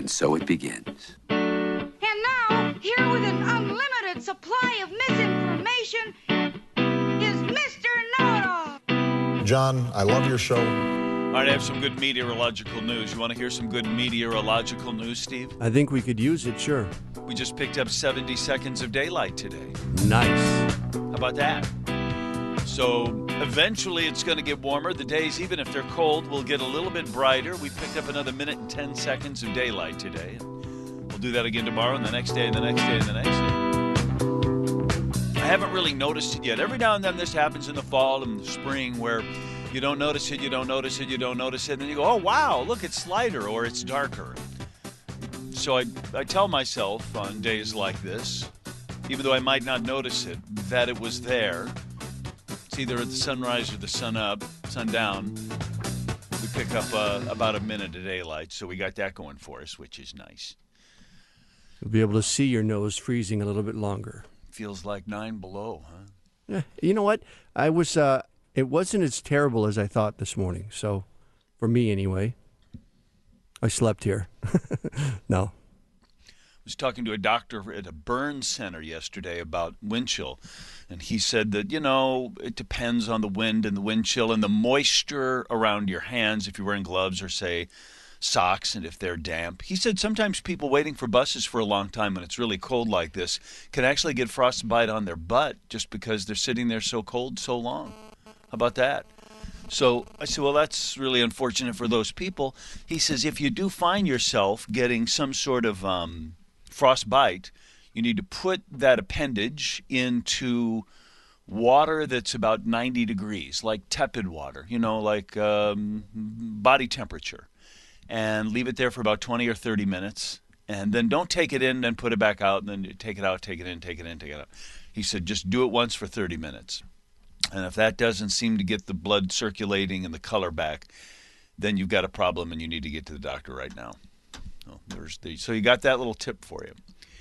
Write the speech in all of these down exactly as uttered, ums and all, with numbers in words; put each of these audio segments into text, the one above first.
And so it begins. And now, here with an unlimited supply of misinformation is Mister Know-It-All. John, I love your show. All right, I have some good meteorological news. You want to hear some good meteorological news, Steve? I think we could use it, sure. We just picked up seventy seconds of daylight today. Nice. How about that? So eventually it's going to get warmer. The days, even if they're cold, will get a little bit brighter. We picked up another minute and ten seconds of daylight today. We'll do that again tomorrow and the next day and the next day and the next day. I haven't really noticed it yet. Every now and then this happens in the fall and the spring where you don't notice it, you don't notice it, you don't notice it, and then you go, oh, wow, look, it's lighter or it's darker. So I, I tell myself on days like this, even though I might not notice it, that it was there. It's either at the sunrise or the sun up, sundown. We pick up uh, about a minute of daylight, so we got that going for us, which is nice. You'll be able to see your nose freezing a little bit longer. Feels like nine below, huh? Yeah. You know what? I was. Uh, it wasn't as terrible as I thought this morning. So, for me anyway, I slept here. No. I was talking to a doctor at a burn center yesterday about wind chill, and he said that, you know, it depends on the wind and the wind chill and the moisture around your hands if you're wearing gloves or, say, socks, and if they're damp. He said sometimes people waiting for buses for a long time when it's really cold like this can actually get frostbite on their butt just because they're sitting there so cold so long. How about that? So I said, well, that's really unfortunate for those people. He says if you do find yourself getting some sort of um, frostbite, you need to put that appendage into water that's about ninety degrees, like tepid water, you know, like um, body temperature, and leave it there for about twenty or thirty minutes, and then don't take it in and put it back out, and then take it out, take it in, take it in, take it out. He said just do it once for thirty minutes. And if that doesn't seem to get the blood circulating and the color back, then you've got a problem and you need to get to the doctor right now. So, there's the, so you got that little tip for you.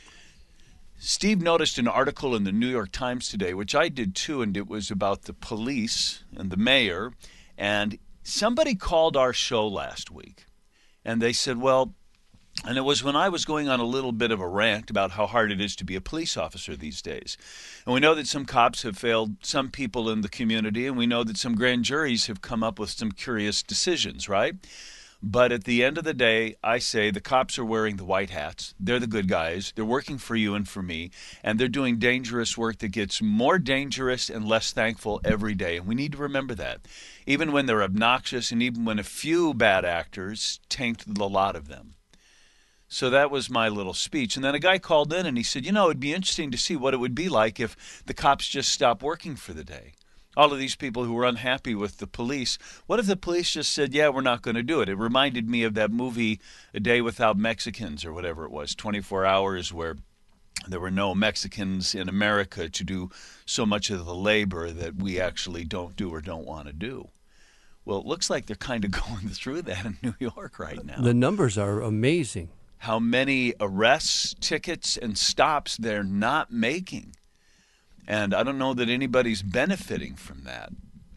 Steve noticed an article in the New York Times today, which I did too, and it was about the police and the mayor. And somebody called our show last week, and they said, well, and it was when I was going on a little bit of a rant about how hard it is to be a police officer these days. And we know that some cops have failed some people in the community, and we know that some grand juries have come up with some curious decisions, right? But at the end of the day, I say the cops are wearing the white hats. They're the good guys. They're working for you and for me, and they're doing dangerous work that gets more dangerous and less thankful every day. And we need to remember that, even when they're obnoxious and even when a few bad actors taint the lot of them. So that was my little speech. And then a guy called in and he said, you know, it'd be interesting to see what it would be like if the cops just stopped working for the day. All of these people who were unhappy with the police, what if the police just said, yeah, we're not going to do it? It reminded me of that movie, A Day Without Mexicans, or whatever it was, twenty-four hours, where there were no Mexicans in America to do so much of the labor that we actually don't do or don't want to do. Well, it looks like they're kind of going through that in New York right now. The numbers are amazing. How many arrests, tickets, and stops they're not making. And I don't know that anybody's benefiting from that.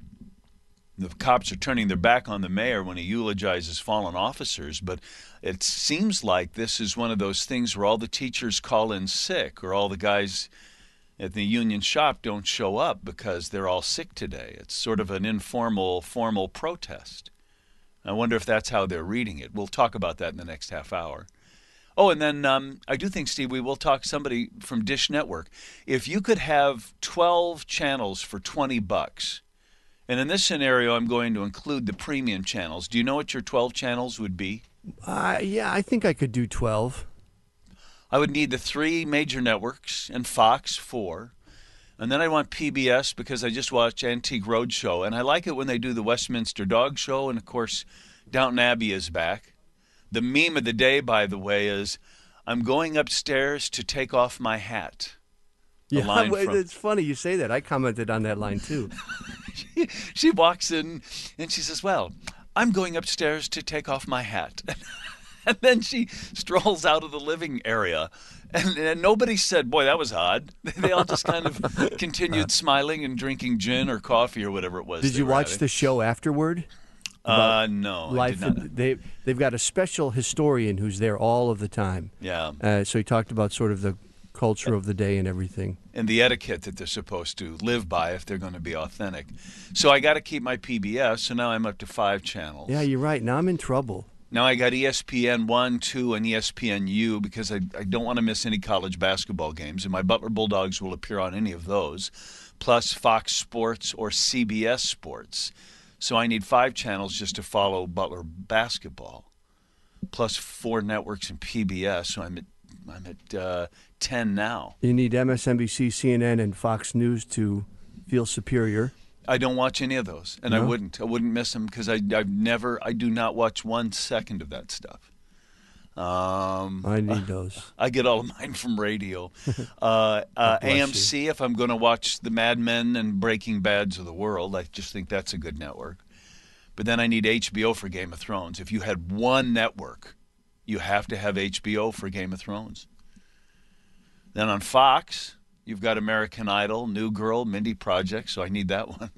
The cops are turning their back on the mayor when he eulogizes fallen officers, but it seems like this is one of those things where all the teachers call in sick, or all the guys at the union shop don't show up because they're all sick today. It's sort of an informal, formal protest. I wonder if that's how they're reading it. We'll talk about that in the next half hour. Oh, and then um, I do think, Steve, we will talk to somebody from Dish Network. If you could have twelve channels for twenty bucks, and in this scenario I'm going to include the premium channels, do you know what your twelve channels would be? Uh, yeah, I think I could do twelve. I would need the three major networks and Fox, four. And then I want P B S because I just watched Antique Roadshow, and I like it when they do the Westminster Dog Show, and, of course, Downton Abbey is back. The meme of the day, by the way, is, I'm going upstairs to take off my hat. Yeah, from, it's funny you say that. I commented on that line, too. she, she walks in, and she says, well, I'm going upstairs to take off my hat. And then she strolls out of the living area. And, and nobody said, boy, that was odd. They all just kind of continued smiling and drinking gin or coffee or whatever it was. Did you watch having. the show afterward? about Uh, no, I life. did not. And they they've got a special historian who's there all of the time. Yeah. Uh, so he talked about sort of the culture of the day and everything. And the etiquette that they're supposed to live by if they're going to be authentic. So I got to keep my P B S, so now I'm up to five channels. Yeah, you're right. Now I'm in trouble. Now I got E S P N one, two, and E S P N U because I, I don't want to miss any college basketball games, and my Butler Bulldogs will appear on any of those, plus Fox Sports or C B S Sports. So I need five channels just to follow Butler basketball, plus four networks and P B S, so I'm at, I'm at uh, ten now. You need M S N B C, C N N, and Fox News to feel superior. I don't watch any of those, and No? I wouldn't. I wouldn't miss them because I, I've never, I do not watch one second of that stuff. Um, I need those. I get all of mine from radio. Uh, uh, God bless A M C, if I'm going to watch the Mad Men and Breaking Bads of the world, I just think that's a good network. But then I need H B O for Game of Thrones. If you had one network, you have to have H B O for Game of Thrones. Then on Fox, you've got American Idol, New Girl, Mindy Project, so I need that one.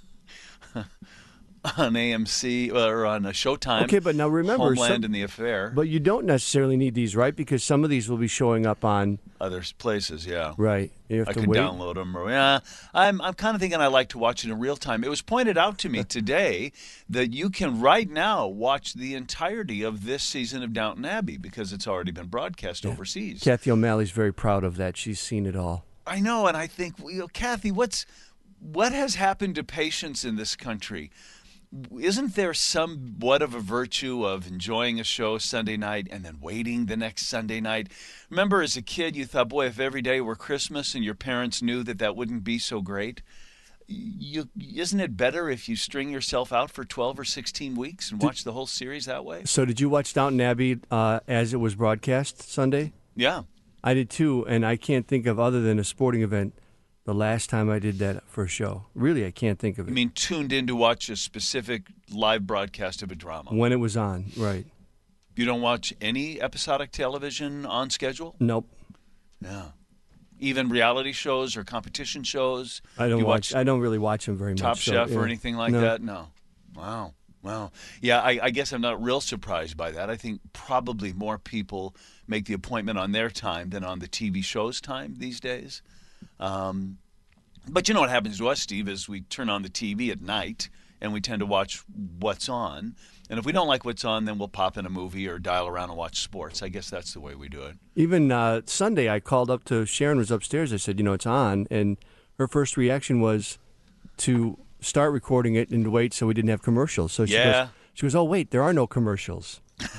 On A M C, or on a Showtime, Okay, but now remember, Homeland some- and The Affair, But you don't necessarily need these, right? Because some of these will be showing up on, other places, yeah. right. You have I to could wait. download them. Or, yeah, I'm, I'm kind of thinking I like to watch it in real time. It was pointed out to me today that you can right now watch the entirety of this season of Downton Abbey because it's already been broadcast overseas. Kathy O'Malley's very proud of that. She's seen it all. I know, and I think, you know, Kathy, what's what has happened to patience in this country? Isn't there somewhat of a virtue of enjoying a show Sunday night and then waiting the next Sunday night? Remember, as a kid, you thought, boy, if every day were Christmas and your parents knew that that wouldn't be so great. You, isn't it better if you string yourself out for twelve or sixteen weeks and watch the whole series that way? So did you watch Downton Abbey uh, as it was broadcast Sunday? Yeah. I did too, and I can't think of, other than a sporting event, the last time I did that for a show. Really, I can't think of it. I mean, tuned in to watch a specific live broadcast of a drama. When it was on, right. You don't watch any episodic television on schedule? Nope. Yeah. Even reality shows or competition shows? I don't you watch, I don't really watch them very Top much. so, Chef yeah. or anything like No. that? No. Wow. Wow. Yeah, I, I guess I'm not real surprised by that. I think probably more people make the appointment on their time than on the T V show's time these days. Um, but you know what happens to us, Steve, is we turn on the T V at night and we tend to watch what's on. And if we don't like what's on, then we'll pop in a movie or dial around and watch sports. I guess that's the way we do it. Even uh, Sunday, I called up to Sharon was upstairs. I said, you know, it's on, and her first reaction was to start recording it and to wait so we didn't have commercials. So she Yeah. goes, she goes, oh wait, there are no commercials.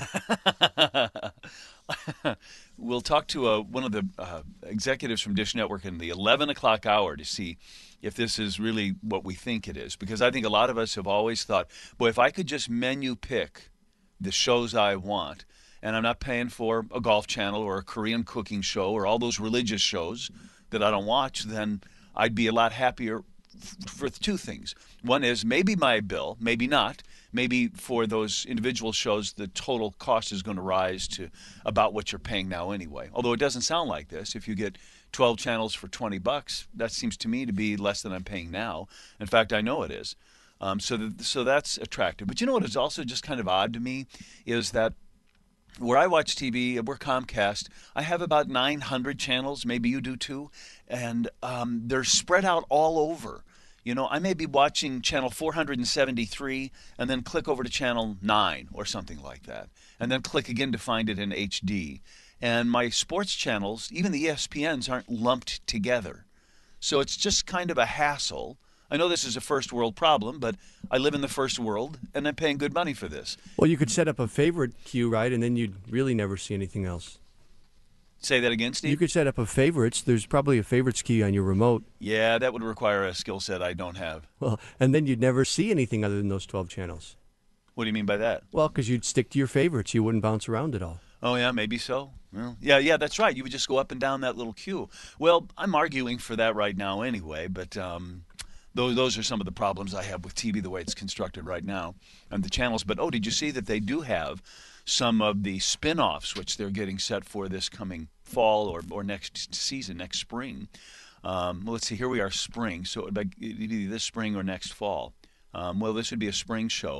We'll talk to uh, one of the uh, executives from Dish Network in the eleven o'clock hour to see if this is really what we think it is. Because I think a lot of us have always thought, boy, if I could just menu pick the shows I want, and I'm not paying for a golf channel or a Korean cooking show or all those religious shows that I don't watch, then I'd be a lot happier f- for two things. One is maybe my bill, maybe not. Maybe for those individual shows, the total cost is going to rise to about what you're paying now anyway. Although it doesn't sound like this. If you get twelve channels for twenty bucks, that seems to me to be less than I'm paying now. In fact, I know it is. Um, so, the, so that's attractive. But you know what is also just kind of odd to me is that where I watch T V, we're Comcast. I have about nine hundred channels. Maybe you do too. And um, they're spread out all over. You know, I may be watching channel four hundred seventy-three and then click over to channel nine or something like that. And then click again to find it in H D. And my sports channels, even the E S P Ns, aren't lumped together. So it's just kind of a hassle. I know this is a first world problem, but I live in the first world and I'm paying good money for this. Well, you could set up a favorite queue, right, and then you'd really never see anything else. Say that again, Steve? You could set up a favorites. There's probably a favorites key on your remote. Yeah, that would require a skill set I don't have. Well, and then you'd never see anything other than those twelve channels. What do you mean by that? Well, because you'd stick to your favorites. You wouldn't bounce around at all. Oh, yeah, maybe so. Well, yeah, yeah, that's right. You would just go up and down that little queue. Well, I'm arguing for that right now anyway, but um, those, those are some of the problems I have with T V the way it's constructed right now and the channels. But, oh, did you see that they do have some of the spin-offs, which they're getting set for this coming fall or, or next season, next spring? Um, well, let's see, here we are spring, so it would be this spring or next fall. Um, well, this would be a spring show.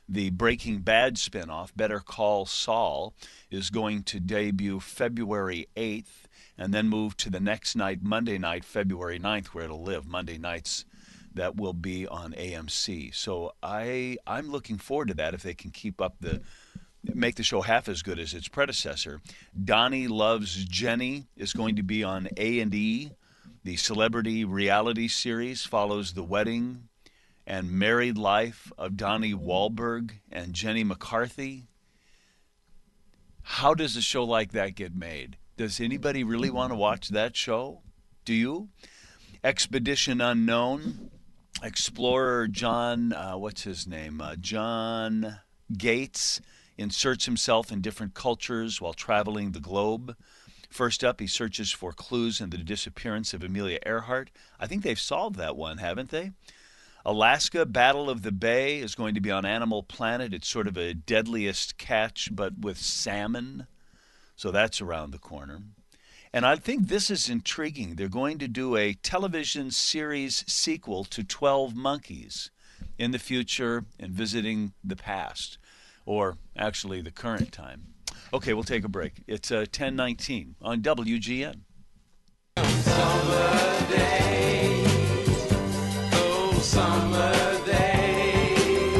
The Breaking Bad spinoff, Better Call Saul, is going to debut February eighth and then move to the next night, Monday night, February ninth, where it'll live. Monday nights, that will be on A M C. So I, I'm looking forward to that if they can keep up the, make the show half as good as its predecessor. Donnie Loves Jenny is going to be on A and E. The celebrity reality series follows the wedding and married life of Donnie Wahlberg and Jenny McCarthy. How does a show like that get made? Does anybody really want to watch that show? Do you? Expedition Unknown. Explorer John, uh, what's his name? Uh, John Gates inserts himself in different cultures while traveling the globe. First up, he searches for clues in the disappearance of Amelia Earhart. I think they've solved that one, haven't they? Alaska, Battle of the Bay is going to be on Animal Planet. It's sort of a Deadliest Catch, but with salmon. So that's around the corner. And I think this is intriguing. They're going to do a television series sequel to twelve Monkeys in the future and visiting the past, or actually the current time. Okay, we'll take a break. It's uh, ten nineteen on W G N. Summer days, oh summer days.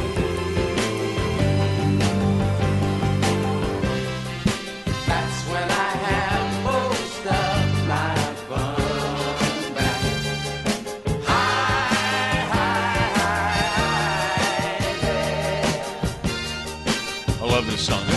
That's when I have most of my fun back. High, high, high, I love this song.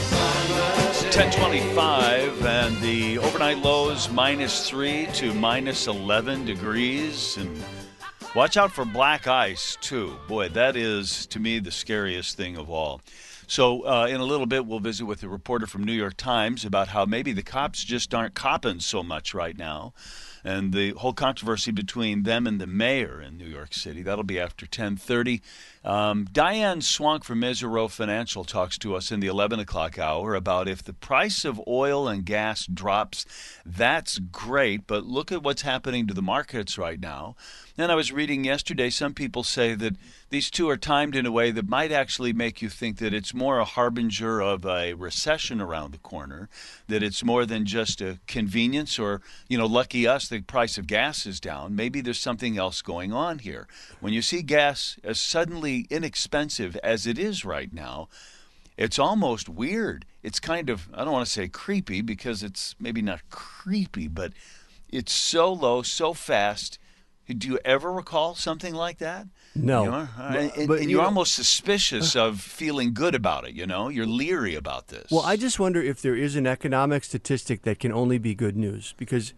ten twenty-five, and the overnight lows minus three to minus eleven degrees. And watch out for black ice, too. Boy, that is, to me, the scariest thing of all. So uh, in a little bit, we'll visit with a reporter from New York Times about how maybe the cops just aren't copping so much right now, and the whole controversy between them and the mayor in New York City. That'll be after ten thirty. Um, Diane Swank from Mesirow Financial talks to us in the eleven o'clock hour about if the price of oil and gas drops, that's great, but look at what's happening to the markets right now. And I was reading yesterday, some people say that these two are timed in a way that might actually make you think that it's more a harbinger of a recession around the corner, that it's more than just a convenience or, you know, lucky us, the price of gas is down. Maybe there's something else going on here. When you see gas as suddenly inexpensive as it is right now, it's almost weird. It's kind of, I don't want to say creepy because it's maybe not creepy, but it's so low, so fast. Do you ever recall something like that? No. You know? But- and, but, and you you're know- almost suspicious of feeling good about it, you know? You're leery about this. Well, I just wonder if there is an economic statistic that can only be good news because,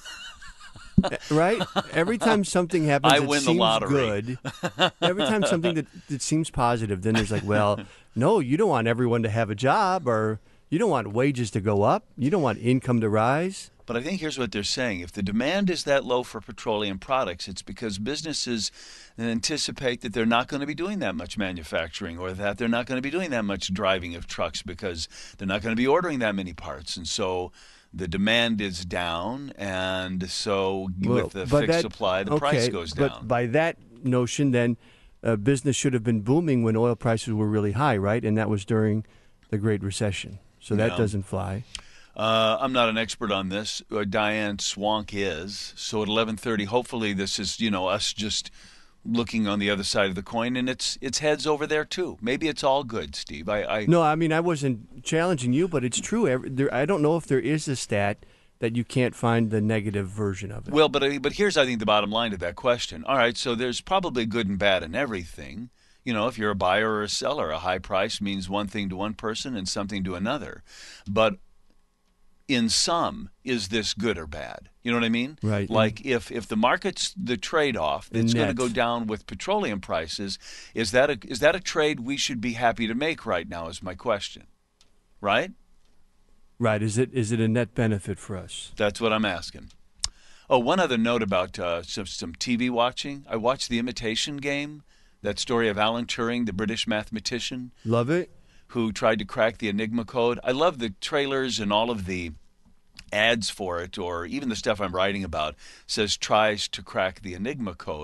right? Every time something happens I that win the seems lottery. good, every time something that, that seems positive, then there's like, well, no, you don't want everyone to have a job, or you don't want wages to go up. You don't want income to rise. But I think here's what they're saying. If the demand is that low for petroleum products, it's because businesses anticipate that they're not going to be doing that much manufacturing, or that they're not going to be doing that much driving of trucks because they're not going to be ordering that many parts. And so the demand is down, and so Well, with the but fixed that- supply, the okay, price goes down. But by that notion, then uh, business should have been booming when oil prices were really high, right? And that was during the Great Recession. So that Yeah. doesn't fly. Uh, I'm not an expert on this. Uh, Diane Swank is. So at eleven thirty, hopefully this is, you know, us just looking on the other side of the coin, and it's it's heads over there too. Maybe it's all good, Steve. I, I No, I mean, I wasn't challenging you, but it's true. Every, there, I don't know if there is a stat that you can't find the negative version of it. Well, but I- but here's I think the bottom line to that question. All right, so there's probably good and bad in everything. You know, if you're a buyer or a seller, a high price means one thing to one person and something to another. But in sum, is this good or bad? You know what I mean? Right. Like if if the market's the trade-off that's going to net. go down with petroleum prices, is that a is that a trade we should be happy to make right now? Is my question. Right? Right. Is it is it a net benefit for us? That's what I'm asking. Oh, one other note about uh, some some T V watching. I watched The Imitation Game. That story of Alan Turing, the British mathematician, Love it. who tried to crack the Enigma code. I love the trailers and all of the ads for it, or even the stuff I'm writing about says tries to crack the Enigma code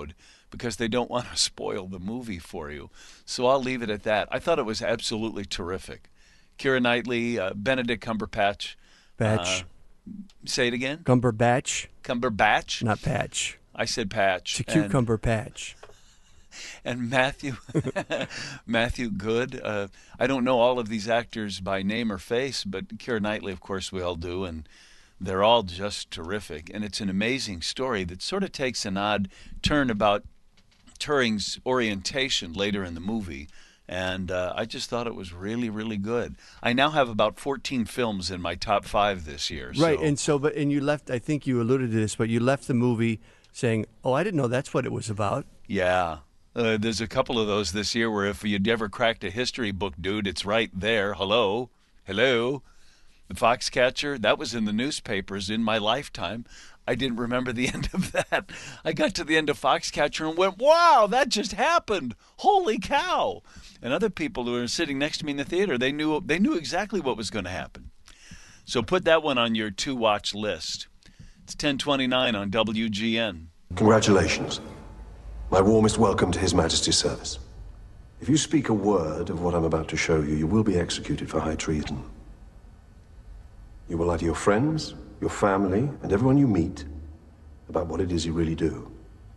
because they don't want to spoil the movie for you. So I'll leave it at that. I thought it was absolutely terrific. Keira Knightley, uh, Benedict Cumberbatch. Batch. Uh, say it again? Cumberbatch. Cumberbatch? Not patch. I said patch. It's a cucumber and, patch. And Matthew, Matthew Good. Uh, I don't know all of these actors by name or face, but Keira Knightley, of course, we all do, and they're all just terrific. And it's an amazing story that sort of takes an odd turn about Turing's orientation later in the movie. And uh, I just thought it was really, really good. I now have about fourteen films in my top five this year. Right, so. and so, but and you left. I think you alluded to this, but you left the movie saying, "Oh, I didn't know that's what it was about." Yeah, uh, there's a couple of those this year where if you'd ever cracked a history book, dude, it's right there. Hello, hello. The Foxcatcher, that was in the newspapers in my lifetime. I didn't remember the end of that. I got to the end of Foxcatcher and went, wow, that just happened. Holy cow. And other people who were sitting next to me in the theater, they knew they knew exactly what was going to happen. So put that one on your to-watch list. It's ten twenty-nine on W G N. Congratulations. My warmest welcome to His Majesty's service. If you speak a word of what I'm about to show you, you will be executed for high treason. You will lie to your friends, your family, and everyone you meet about what it is you really do.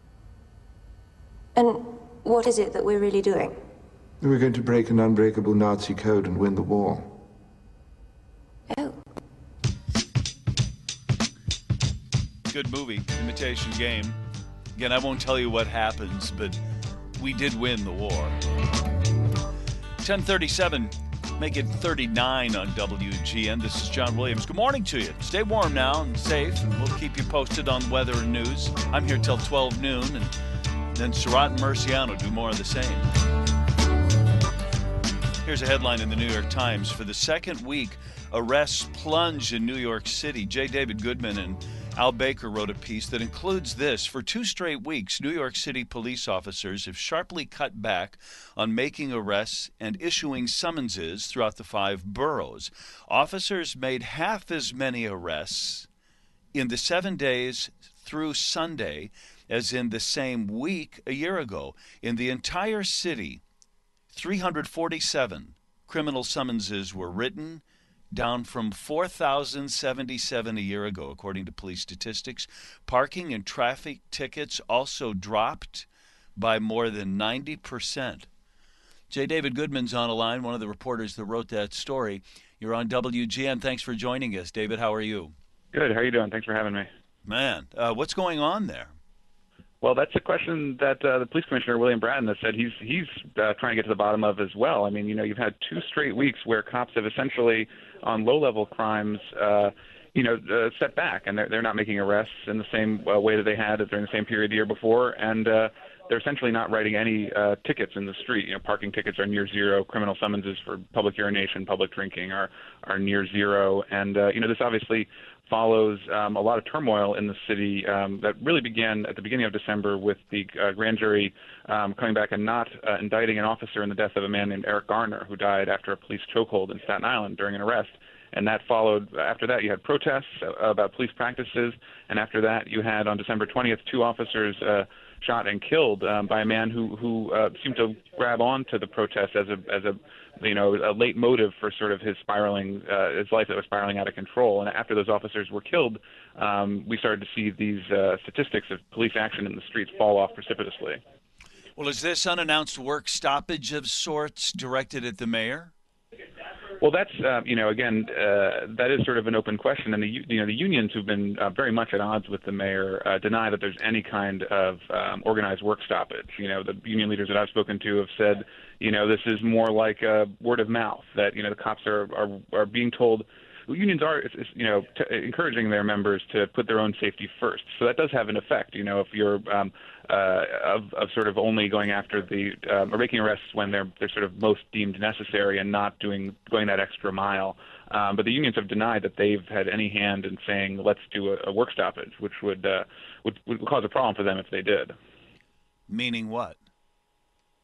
And what is it that we're really doing? We're going to break an unbreakable Nazi code and win the war. Oh. Good movie, Imitation Game. Again, I won't tell you what happens, but we did win the war. ten thirty-seven. Make it thirty-nine on W G N. This is John Williams. Good morning to you. Stay warm now and safe, and we'll keep you posted on weather and news. I'm here till twelve noon, and then Surratt and Murciano do more of the same. Here's a headline in the New York Times. For the second week, arrests plunge in New York City. J. David Goodman and Al Baker wrote a piece that includes this. For two straight weeks, New York City police officers have sharply cut back on making arrests and issuing summonses throughout the five boroughs. Officers made half as many arrests in the seven days through Sunday as in the same week a year ago. In the entire city, three hundred forty-seven criminal summonses were written, down from four thousand seventy-seven a year ago, according to police statistics. Parking and traffic tickets also dropped by more than ninety percent. J. David Goodman's on the line, one of the reporters that wrote that story. You're on W G N. Thanks for joining us. David, how are you? Good. How are you doing? Thanks for having me. Man, uh, what's going on there? Well, that's a question that uh, the police commissioner, William Bratton, has said he's he's uh, trying to get to the bottom of as well. I mean, you know, you've had two straight weeks where cops have essentially, on low-level crimes, uh, you know, uh, set back, and they're, they're not making arrests in the same uh, way that they had during the same period the year before, and uh, they're essentially not writing any uh, tickets in the street. You know, parking tickets are near zero. Criminal summonses for public urination, public drinking are, are near zero. And, uh, you know, this obviously follows um, a lot of turmoil in the city um, that really began at the beginning of December with the uh, grand jury um, coming back and not uh, indicting an officer in the death of a man named Eric Garner, who died after a police chokehold in Staten Island during an arrest. And that followed, after that, you had protests about police practices. And after that, you had, on December twentieth, two officers uh, shot and killed um, by a man who, who uh, seemed to grab on to the protest as a, as a, you know, a late motive for sort of his spiraling, uh, his life that was spiraling out of control. And after those officers were killed, um, we started to see these uh, statistics of police action in the streets fall off precipitously. Well, is this unannounced work stoppage of sorts directed at the mayor? Well, that's, uh, you know, again, uh, that is sort of an open question. And, the you know, the unions who've been uh, very much at odds with the mayor uh, deny that there's any kind of um, organized work stoppage. You know, the union leaders that I've spoken to have said, you know, this is more like a word of mouth, that, you know, the cops are, are, are being told, unions are, you know, t- encouraging their members to put their own safety first. So that does have an effect, you know, if you're um, uh, of, of sort of only going after the, um, or making arrests when they're, they're sort of most deemed necessary and not doing, going that extra mile. Um, but the unions have denied that they've had any hand in saying, let's do a, a work stoppage, which would, uh, would, would cause a problem for them if they did. Meaning what?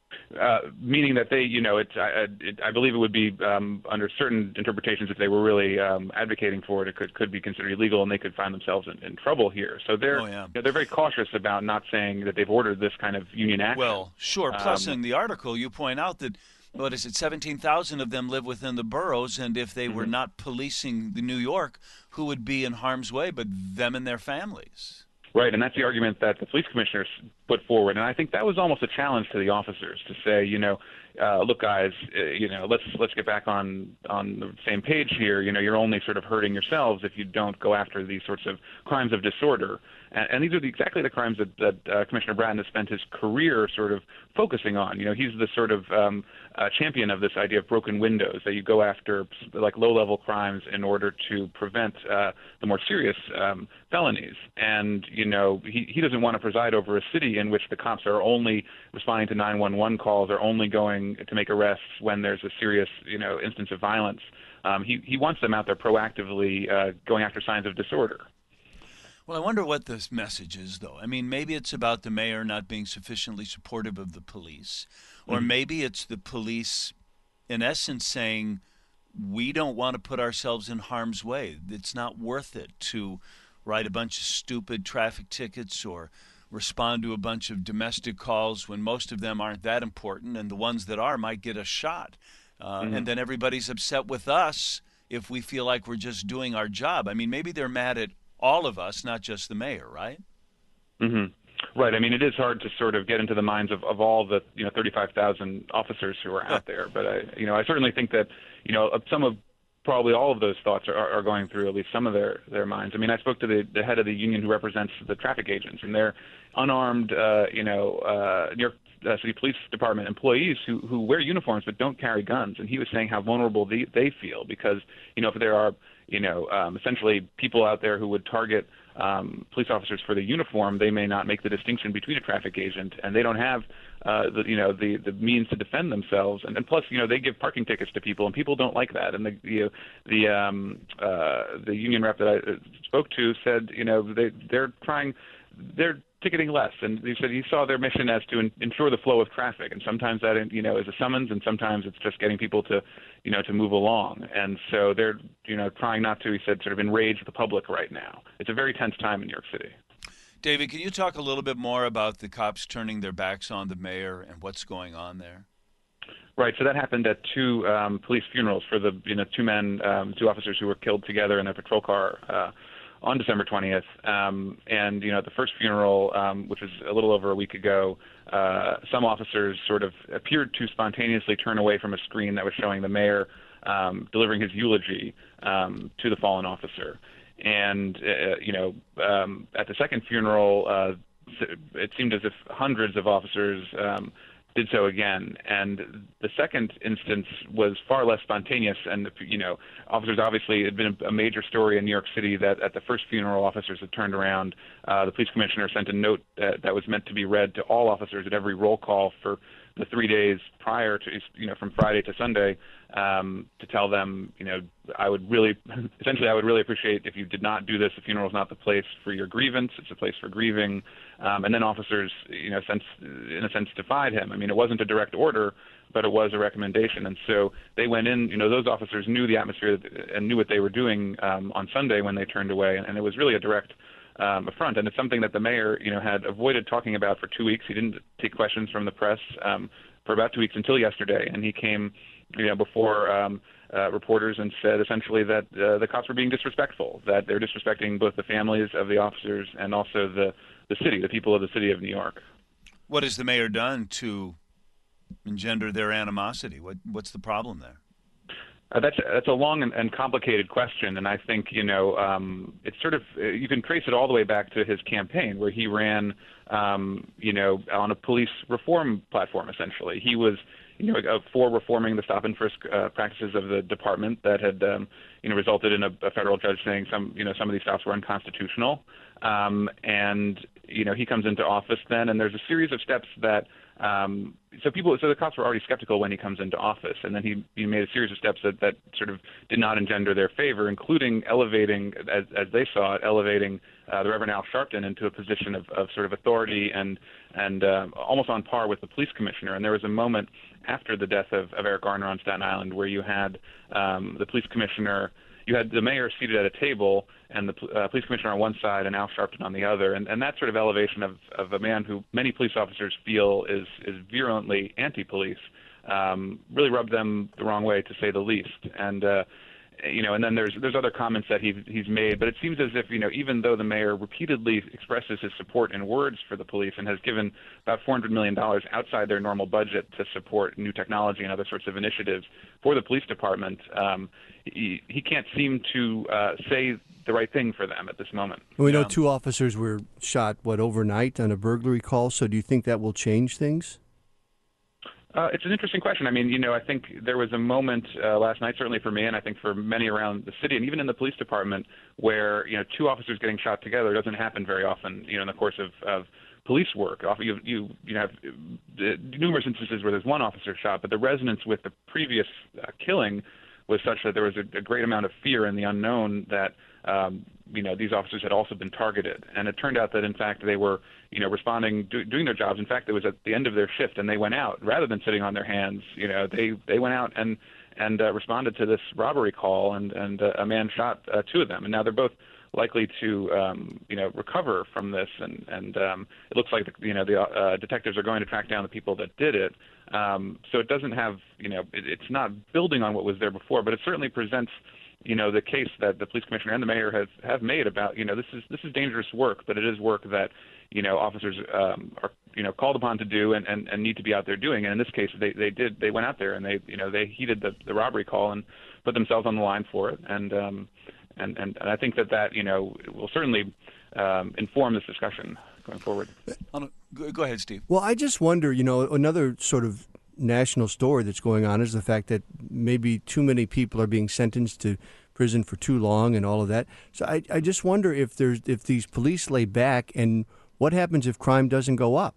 Uh, meaning that they, you know, it's, I, it, I believe it would be um, under certain interpretations, if they were really um, advocating for it, it could, could be considered illegal, and they could find themselves in, in trouble here. So they're, Oh, yeah. you know, they're very cautious about not saying that they've ordered this kind of union action. Well, sure. Plus, Um, in the article, you point out that, what is it, seventeen thousand of them live within the boroughs, and if they were Mm-hmm. not policing the New York, who would be in harm's way but them and their families? Right, and that's the argument that the police commissioners put forward, and I think that was almost a challenge to the officers to say, you know, uh, look, guys, uh, you know, let's let's get back on on the same page here. You know, you're only sort of hurting yourselves if you don't go after these sorts of crimes of disorder, and, and these are the, exactly the crimes that, that uh, Commissioner Bratton has spent his career sort of focusing on. You know, he's the sort of um, uh, champion of this idea of broken windows, that you go after like low-level crimes in order to prevent uh, the more serious um, felonies. And you know, he he doesn't want to preside over a city in which the cops are only responding to nine one one calls, are only going to make arrests when there's a serious, you know, instance of violence. Um, he he wants them out there proactively uh, going after signs of disorder. Well, I wonder what this message is, though. I mean, maybe it's about the mayor not being sufficiently supportive of the police, or Mhm. maybe it's the police, in essence, saying, we don't want to put ourselves in harm's way. It's not worth it to write a bunch of stupid traffic tickets or respond to a bunch of domestic calls when most of them aren't that important, and the ones that are might get a shot. Uh, Mhm. And then everybody's upset with us if we feel like we're just doing our job. I mean, maybe they're mad at all of us, not just the mayor, right? hmm Right. I mean, it is hard to sort of get into the minds of, of all the, you know, thirty-five thousand officers who are out there. But I, you know, I certainly think that, you know, some of probably all of those thoughts are, are going through at least some of their, their minds. I mean, I spoke to the, the head of the union who represents the traffic agents, and they're unarmed, uh, you know, uh, New York uh, City Police Department employees who, who wear uniforms but don't carry guns. And he was saying how vulnerable they, they feel because, you know, if there are, you know, um, essentially people out there who would target um, police officers for the uniform, they may not make the distinction between a traffic agent, and they don't have uh, the, you know, the, the means to defend themselves. And, and plus, you know, they give parking tickets to people, and people don't like that. And the you know, the um, uh, the union rep that I spoke to said, you know, they they're trying, they're ticketing less, and he said he saw their mission as to in, ensure the flow of traffic, and sometimes that, you know, is a summons, and sometimes it's just getting people to, you know, to move along. And so they're, you know, trying not to, he said, sort of enrage the public right now. It's a very tense time in New York City. David, can you talk a little bit more about the cops turning their backs on the mayor and what's going on there? Right. So that happened at two um, police funerals for the, you know, two men, um, two officers who were killed together in a patrol car uh, on December twentieth. Um, and, you know, at the first funeral, um, which was a little over a week ago, uh, some officers sort of appeared to spontaneously turn away from a screen that was showing the mayor um, delivering his eulogy um, to the fallen officer. And, uh, you know, um, at the second funeral, uh, it seemed as if hundreds of officers um, did so again. And the second instance was far less spontaneous. And, you know, officers obviously, it had been a major story in New York City that at the first funeral, officers had turned around. Uh, the police commissioner sent a note that, that was meant to be read to all officers at every roll call for the three days prior to, you know, from Friday to Sunday, um, to tell them, you know, I would really, essentially, I would really appreciate if you did not do this. The funeral is not the place for your grievance. It's a place for grieving. Um, and then officers, you know, sense, in a sense, defied him. I mean, it wasn't a direct order, but it was a recommendation. And so they went in, you know, those officers knew the atmosphere and knew what they were doing um, on Sunday when they turned away. And it was really a direct Um, affront, and it's something that the mayor, you know, had avoided talking about for two weeks. He didn't take questions from the press um, for about two weeks until yesterday, and he came, you know, before um, uh, reporters and said essentially that uh, the cops were being disrespectful, that they're disrespecting both the families of the officers and also the the city, the people of the city of New York. What has the mayor done to engender their animosity? What what's the problem there? Uh, that's that's a long and, and complicated question, and I think, you know, um, it's sort of, you can trace it all the way back to his campaign, where he ran, um, you know, on a police reform platform. Essentially, he was, you know, uh, for reforming the stop and frisk uh, practices of the department that had, um, you know, resulted in a, a federal judge saying some, you know, some of these stops were unconstitutional. Um, and you know, he comes into office then, and there's a series of steps that Um, so people, so the cops were already skeptical when he comes into office, and then he, he made a series of steps that, that sort of did not engender their favor, including elevating, as, as they saw it, elevating uh, the Reverend Al Sharpton into a position of, of sort of authority and and uh, almost on par with the police commissioner. And there was a moment after the death of, of Eric Garner on Staten Island where you had um, the police commissioner. You had the mayor seated at a table and the uh, police commissioner on one side and Al Sharpton on the other. And, and that sort of elevation of, of a man who many police officers feel is, is virulently anti-police um, really rubbed them the wrong way, to say the least. And, uh, you know, and then there's there's other comments that he, he's made. But it seems as if, you know, even though the mayor repeatedly expresses his support in words for the police and has given about four hundred million dollars outside their normal budget to support new technology and other sorts of initiatives for the police department, um, he, he can't seem to uh, say the right thing for them at this moment. We know Yeah. two officers were shot, what, overnight on a burglary call, so do you think that will change things? Uh, it's an interesting question. I mean, you know, I think there was a moment uh, last night, certainly for me, and I think for many around the city, and even in the police department, where, you know, two officers getting shot together doesn't happen very often, you know, in the course of, of police work. Often you, you, you have uh, numerous instances where there's one officer shot, but the resonance with the previous uh, killing was such that there was a, a great amount of fear in the unknown that, um, you know, these officers had also been targeted. And it turned out that, in fact, they were, you know, responding, do, doing their jobs. In fact, it was at the end of their shift, and they went out rather than sitting on their hands. You know, they they went out and and uh, responded to this robbery call, and and uh, a man shot uh, two of them. And now they're both likely to, um, you know, recover from this. And and um, it looks like the, you know the uh, detectives are going to track down the people that did it. Um, so it doesn't have, you know, it, it's not building on what was there before, but it certainly presents, you know, the case that the police commissioner and the mayor have, have made about, you know, this is this is dangerous work, but it is work that, you know, officers um, are, you know, called upon to do and, and, and need to be out there doing. And in this case, they, they did, they went out there and they, you know, they heeded the, the robbery call and put themselves on the line for it. And, um, and, and, and I think that that, you know, will certainly um, inform this discussion going forward. Go go ahead, Steve. Well, I just wonder, you know, another sort of national story that's going on is the fact that maybe too many people are being sentenced to prison for too long and all of that. So I, I just wonder if there's if these police lay back, and what happens if crime doesn't go up?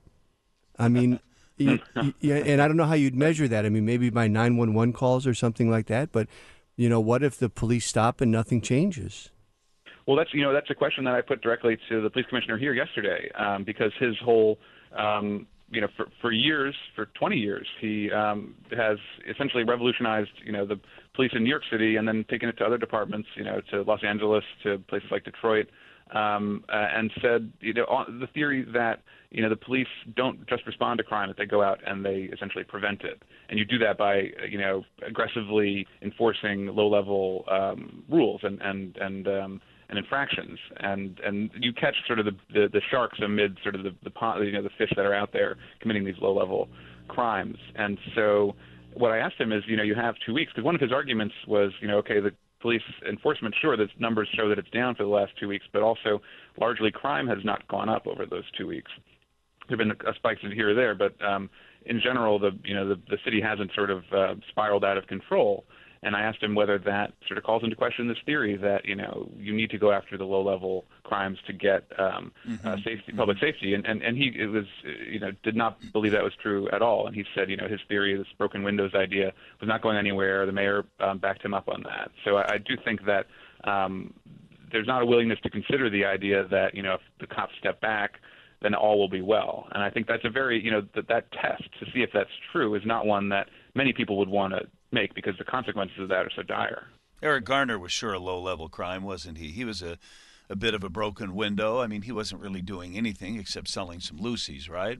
I mean, you, you, and I don't know how you'd measure that. I mean, maybe by nine one one calls or something like that. But, you know, what if the police stop and nothing changes? Well, that's, you know, that's a question that I put directly to the police commissioner here yesterday, um, because his whole, um, you know, for, for years, for twenty years, he um, has essentially revolutionized, you know, the police in New York City and then taken it to other departments, you know, to Los Angeles, to places like Detroit, um, uh, and said, you know, on the theory that, you know, the police don't just respond to crime, that they go out and they essentially prevent it. And you do that by, you know, aggressively enforcing low-level um, rules and, and, and, um, and infractions, and and you catch sort of the the, the sharks amid sort of the, the pond, you know, the fish that are out there committing these low level crimes. And so what I asked him is, you know, you have two weeks, because one of his arguments was, you know, okay, the police enforcement, sure, the numbers show that it's down for the last two weeks, but also largely crime has not gone up over those two weeks. There have been a spikes here or there, but um, in general, the you know the, the city hasn't sort of uh, spiraled out of control. And I asked him whether that sort of calls into question this theory that, you know, you need to go after the low-level crimes to get um, mm-hmm. uh, safety, public safety. And, and, and he it was, you know, did not believe that was true at all. And he said, you know, his theory, this broken windows idea, was not going anywhere. The mayor um, backed him up on that. So I, I do think that um, there's not a willingness to consider the idea that, you know, if the cops step back, then all will be well. And I think that's a very, you know, that, that test to see if that's true is not one that many people would want to make, because the consequences of that are so dire. Eric Garner was sure a low-level crime, wasn't he? He was a, a bit of a broken window. I mean, he wasn't really doing anything except selling some loosies, right?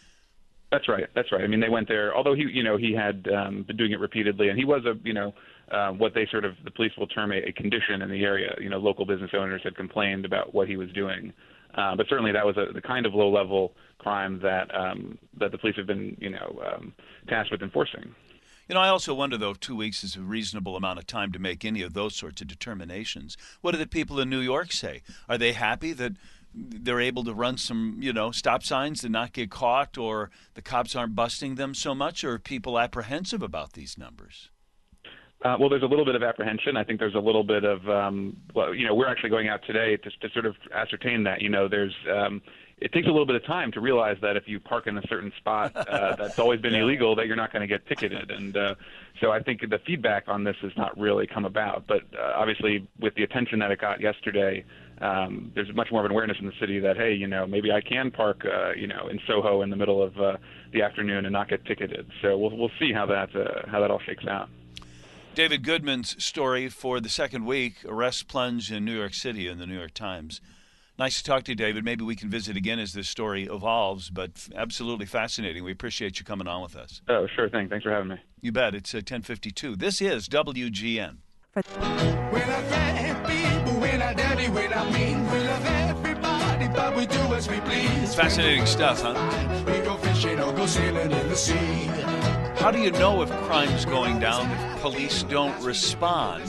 That's right. That's right. I mean, they went there, although he, you know, he had um, been doing it repeatedly, and he was a, you know, uh, what they sort of, the police will term a, a condition in the area. You know, local business owners had complained about what he was doing. Uh, but certainly that was a, the kind of low-level crime that um, that the police have been, you know, um, tasked with enforcing. You know, I also wonder, though, if two weeks is a reasonable amount of time to make any of those sorts of determinations. What do the people in New York say? Are they happy that they're able to run some, you know, stop signs and not get caught, or the cops aren't busting them so much, or are people apprehensive about these numbers? Uh, well, there's a little bit of apprehension. I think there's a little bit of, um, well, you know, we're actually going out today to, to sort of ascertain that. You know, there's, um, it takes a little bit of time to realize that if you park in a certain spot uh, that's always been illegal, that you're not going to get ticketed. And uh, so I think the feedback on this has not really come about. But uh, obviously, with the attention that it got yesterday, um, there's much more of an awareness in the city that, hey, you know, maybe I can park, uh, you know, in Soho in the middle of uh, the afternoon and not get ticketed. So we'll we'll see how that uh, how that all shakes out. David Goodman's story for the second week: arrest plunge in New York City in the New York Times. Nice to talk to you, David. Maybe we can visit again as this story evolves, but absolutely fascinating. We appreciate you coming on with us. Oh, sure thing. Thanks for having me. You bet. It's uh, ten fifty-two. This is W G N. When I thank people, when I daddy, when I mean, we love everybody, but we do as we please. Fascinating stuff, huh? We go fishing or go sailing in the sea. How do you know if crime's going down if police don't respond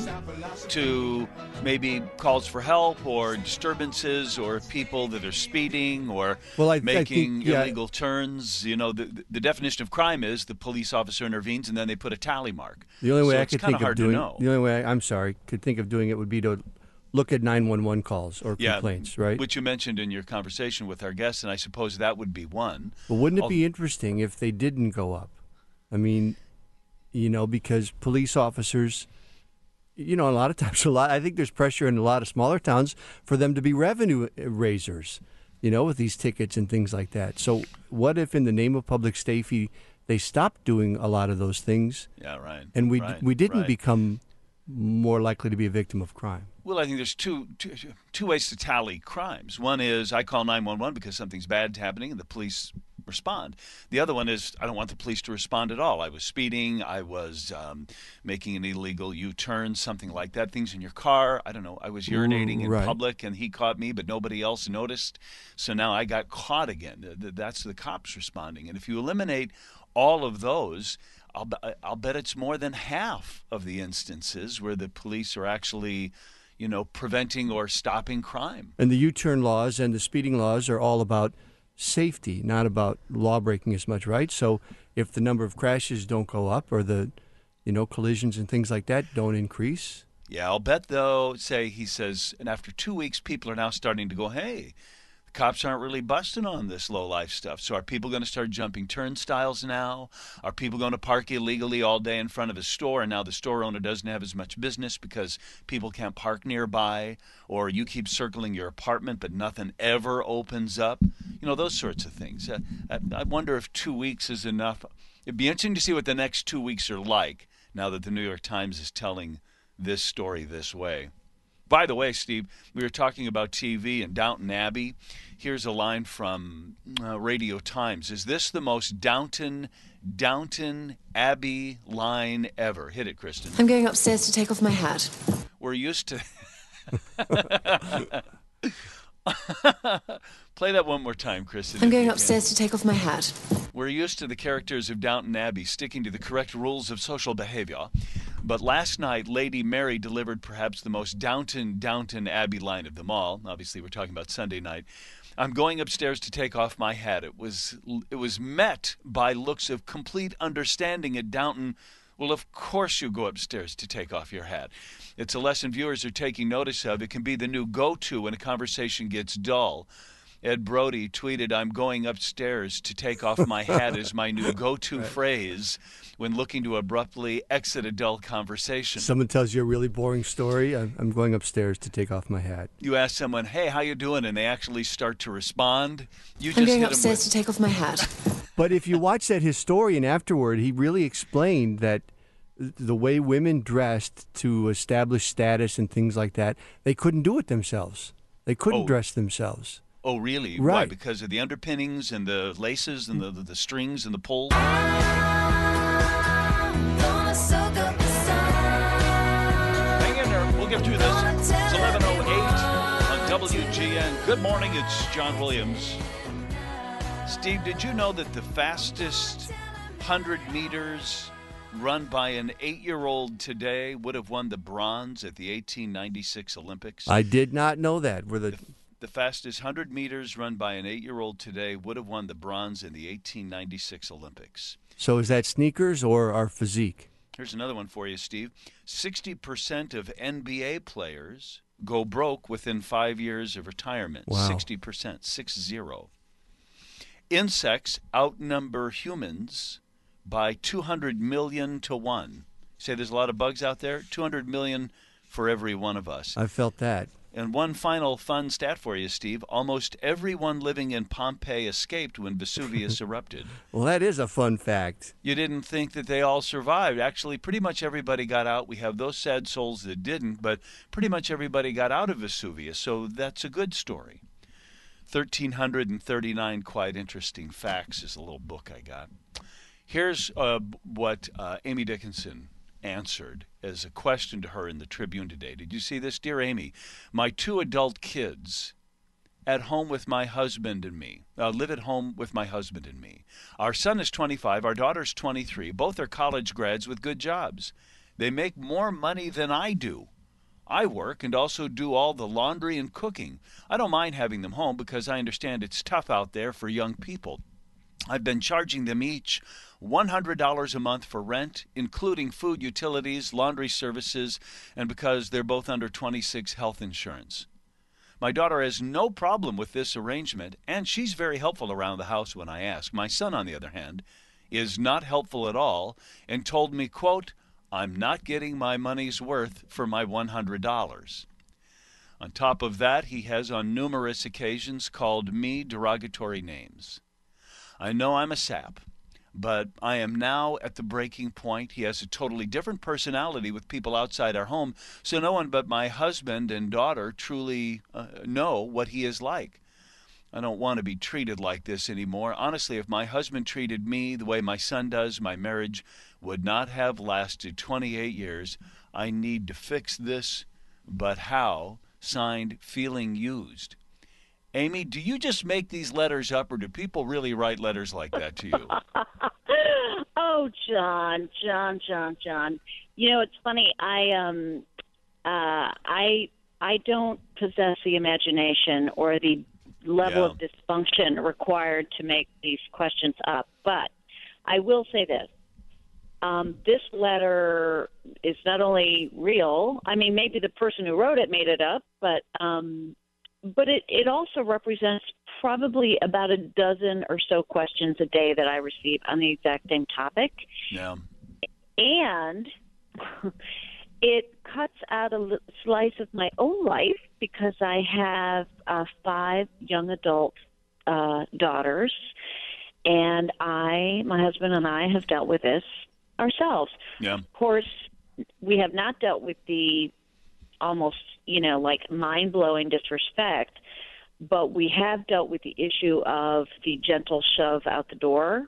to maybe calls for help or disturbances or people that are speeding or Well, I- I making think, yeah. illegal turns? You know, the, the definition of crime is the police officer intervenes and then they put a tally mark. The only way So I it's could kinda think of hard to doing know. the only way I, I'm sorry could think of doing it would be to look at nine one one calls or Yeah, complaints, right? Which you mentioned in your conversation with our guests, and I suppose that would be one. But wouldn't it Al- be interesting if they didn't go up? I mean, you know, because police officers, you know, a lot of times, a lot. I think there's pressure in a lot of smaller towns for them to be revenue raisers, you know, with these tickets and things like that. So, what if, in the name of public safety, they stopped doing a lot of those things, Yeah, right. and we right, we didn't right. become more likely to be a victim of crime? Well, I think there's two, two, two ways to tally crimes. One is I call nine one one because something's bad happening and the police respond. The other one is I don't want the police to respond at all. I was speeding. I was um, making an illegal U-turn, something like that. Things in your car. I don't know. I was urinating in right. public and he caught me, but nobody else noticed. So now I got caught again. Th- th- That's the cops responding. And if you eliminate all of those, I'll, be- I'll bet it's more than half of the instances where the police are actually, you know, preventing or stopping crime. And the U-turn laws and the speeding laws are all about safety, not about law breaking as much, right? So if the number of crashes don't go up or the, you know, collisions and things like that don't increase. Yeah, I'll bet, though, say, he says, and after two weeks, people are now starting to go, hey, the cops aren't really busting on this low-life stuff. So are people going to start jumping turnstiles now? Are people going to park illegally all day in front of a store, and now the store owner doesn't have as much business because people can't park nearby? Or you keep circling your apartment, but nothing ever opens up? You know, those sorts of things. Uh, I, I wonder if two weeks is enough. It'd be interesting to see what the next two weeks are like now that the New York Times is telling this story this way. By the way, Steve, we were talking about T V and Downton Abbey. Here's a line from uh, Radio Times. Is this the most Downton, Downton Abbey line ever? Hit it, Kristen. I'm going upstairs to take off my hat. We're used to... Play that one more time, Kristen. I'm if going you can. upstairs to take off my hat. We're used to the characters of Downton Abbey sticking to the correct rules of social behavior. But last night, Lady Mary delivered perhaps the most Downton, Downton Abbey line of them all. Obviously, we're talking about Sunday night. I'm going upstairs to take off my hat. It was, it was met by looks of complete understanding at Downton. Well, of course you go upstairs to take off your hat. It's a lesson viewers are taking notice of. It can be the new go-to when a conversation gets dull. Ed Brody tweeted, I'm going upstairs to take off my hat as my new go-to right. phrase when looking to abruptly exit a dull conversation. Someone tells you a really boring story, I'm, I'm going upstairs to take off my hat. You ask someone, hey, how you doing? And they actually start to respond. You I'm just going hit upstairs them with, to take off my hat. But if you watch that historian afterward, he really explained that the way women dressed to establish status and things like that, they couldn't do it themselves. They couldn't Oh. dress themselves. Oh, really? Right. Why? Because of the underpinnings and the laces and the, the, the strings and the pulls? Hang in there. We'll get through this. It's eleven oh eight on W G N. Good morning. It's John Williams. Steve, did you know that the fastest one hundred meters run by an eight-year-old today would have won the bronze at the eighteen ninety-six Olympics? I did not know that. Were the The fastest one hundred meters run by an eight-year-old today would have won the bronze in the eighteen ninety-six Olympics. So is that sneakers or our physique? Here's another one for you, Steve. sixty percent of N B A players go broke within five years of retirement. Wow. sixty percent, six zero. insects outnumber humans by two hundred million to one. Say there's a lot of bugs out there, two hundred million for every one of us. I felt that. And one final fun stat for you, Steve. Almost everyone living in Pompeii escaped when Vesuvius erupted. Well, that is a fun fact. You didn't think that they all survived. Actually, pretty much everybody got out. We have those sad souls that didn't, but pretty much everybody got out of Vesuvius, so that's a good story. one thousand three hundred thirty-nine Quite Interesting Facts is a little book I got. Here's uh, what uh, Amy Dickinson answered as a question to her in the Tribune today. Did you see this? Dear Amy, my two adult kids at home with my husband and me, uh, live at home with my husband and me. Our son is twenty-five, our daughter's twenty-three. Both are college grads with good jobs. They make more money than I do. I work and also do all the laundry and cooking. I don't mind having them home because I understand it's tough out there for young people. I've been charging them each one hundred dollars a month for rent, including food, utilities, laundry services, and because they're both under twenty-six health insurance. My daughter has no problem with this arrangement, and she's very helpful around the house when I ask. My son, on the other hand, is not helpful at all and told me, quote, I'm not getting my money's worth for my one hundred dollars. On top of that, he has on numerous occasions called me derogatory names. I know I'm a sap, but I am now at the breaking point. He has a totally different personality with people outside our home, so no one but my husband and daughter truly uh, know what he is like. I don't want to be treated like this anymore. Honestly, if my husband treated me the way my son does, my marriage would not have lasted twenty-eight years. I need to fix this, but how? Signed, Feeling Used. Amy, do you just make these letters up, or do people really write letters like that to you? Oh, John, John, John, John. You know, it's funny. I um, uh, I I don't possess the imagination or the level Yeah. of dysfunction required to make these questions up. But I will say this. Um, this letter is not only real. I mean, maybe the person who wrote it made it up, but um, but it, it also represents probably about a dozen or so questions a day that I receive on the exact same topic. Yeah. And it cuts out a li- slice of my own life because I have uh, five young adult uh, daughters, and I, my husband and I have dealt with this ourselves. Yeah. Of course, we have not dealt with the almost, you know, like mind-blowing disrespect, but we have dealt with the issue of the gentle shove out the door.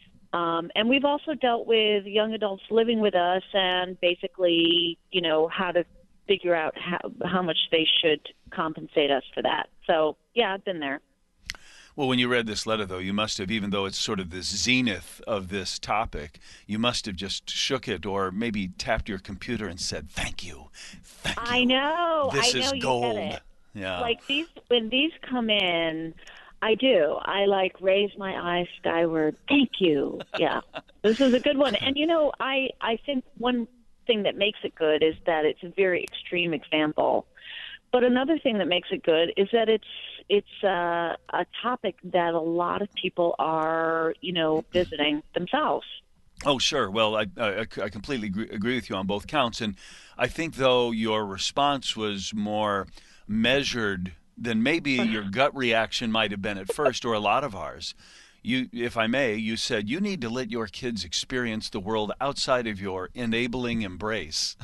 Um, and we've also dealt with young adults living with us and basically, you know, how to figure out how, how much they should compensate us for that. So, yeah, I've been there. Well, when you read this letter, though, you must have, even though it's sort of the zenith of this topic, you must have just shook it or maybe tapped your computer and said, thank you, thank you. I know. This I know is you gold. get it. Yeah. Like these, when these come in, I do. I like raise my eyes skyward. Thank you. Yeah, this is a good one. And you know, I I think one thing that makes it good is that it's a very extreme example. But another thing that makes it good is that it's it's uh, a topic that a lot of people are, you know, visiting themselves. Oh, sure. Well, I, I, I completely agree, agree with you on both counts. And I think, though, your response was more measured than maybe your gut reaction might have been at first, or a lot of ours. You, if I may, you said you need to let your kids experience the world outside of your enabling embrace.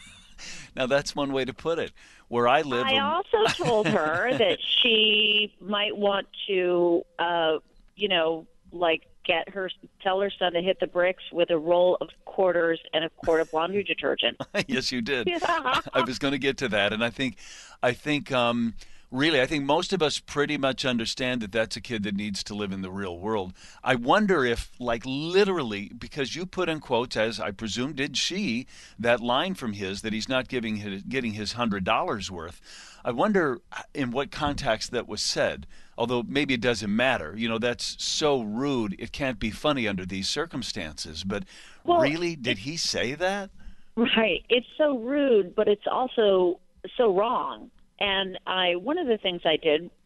Now, that's one way to put it. Where I live, I also told her that she might want to, uh, you know, like get her, tell her son to hit the bricks with a roll of quarters and a quart of laundry detergent. Yes, you did. Yeah. I was going to get to that, and I think, I think, um, really, I think most of us pretty much understand that that's a kid that needs to live in the real world. I wonder if, like, literally, because you put in quotes, as I presume did she, that line from his that he's not giving his, getting his hundred dollars worth. I wonder in what context that was said. Although maybe it doesn't matter. You know, that's so rude. It can't be funny under these circumstances. But Well, really, did he say that? Right. It's so rude, but it's also so wrong. And I, one of the things I did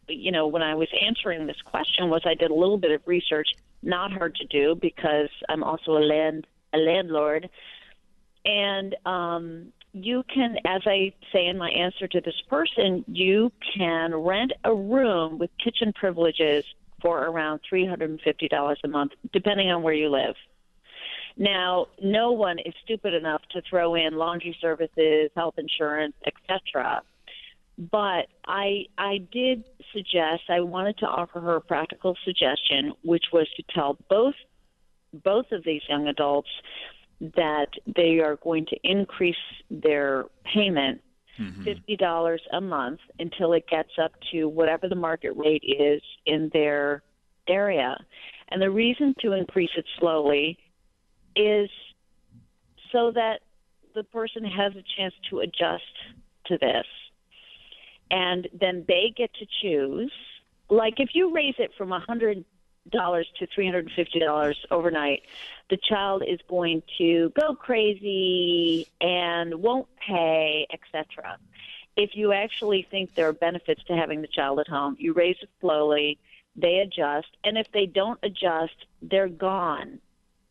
you know, when I was answering this question was I did a little bit of research, not hard to do because I'm also a land a landlord. And um, you can, as I say in my answer to this person, you can rent a room with kitchen privileges for around three hundred fifty dollars a month, depending on where you live. Now, no one is stupid enough to throw in laundry services, health insurance, et cetera. But I, I did suggest, I wanted to offer her a practical suggestion, which was to tell both, both of these young adults that they are going to increase their payment mm-hmm. fifty dollars a month until it gets up to whatever the market rate is in their area. And the reason to increase it slowly is so that the person has a chance to adjust to this. And then they get to choose. Like if you raise it from one hundred dollars to three hundred fifty dollars overnight, the child is going to go crazy and won't pay, et cetera. If you actually think there are benefits to having the child at home, you raise it slowly, they adjust, and if they don't adjust, they're gone.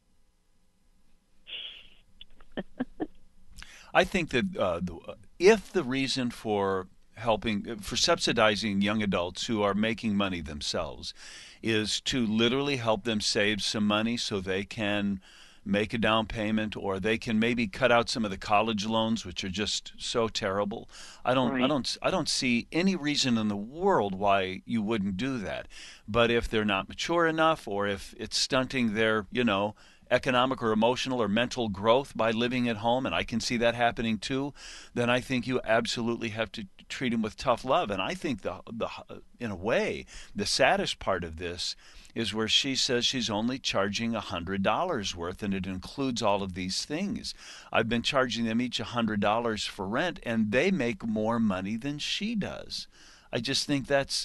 I think that uh, the, if the reason for helping, for subsidizing young adults who are making money themselves is to literally help them save some money so they can make a down payment, or they can maybe cut out some of the college loans, which are just so terrible. I don't, right. I don't, I don't see any reason in the world why you wouldn't do that. But if they're not mature enough, or if it's stunting their, you know, economic or emotional or mental growth by living at home, and I can see that happening too, then I think you absolutely have to treat them with tough love. And I think the the in a way the saddest part of this is where she says she's only charging one hundred dollars worth, and it includes all of these things. I've been charging them each one hundred dollars for rent, and they make more money than she does. I just think that's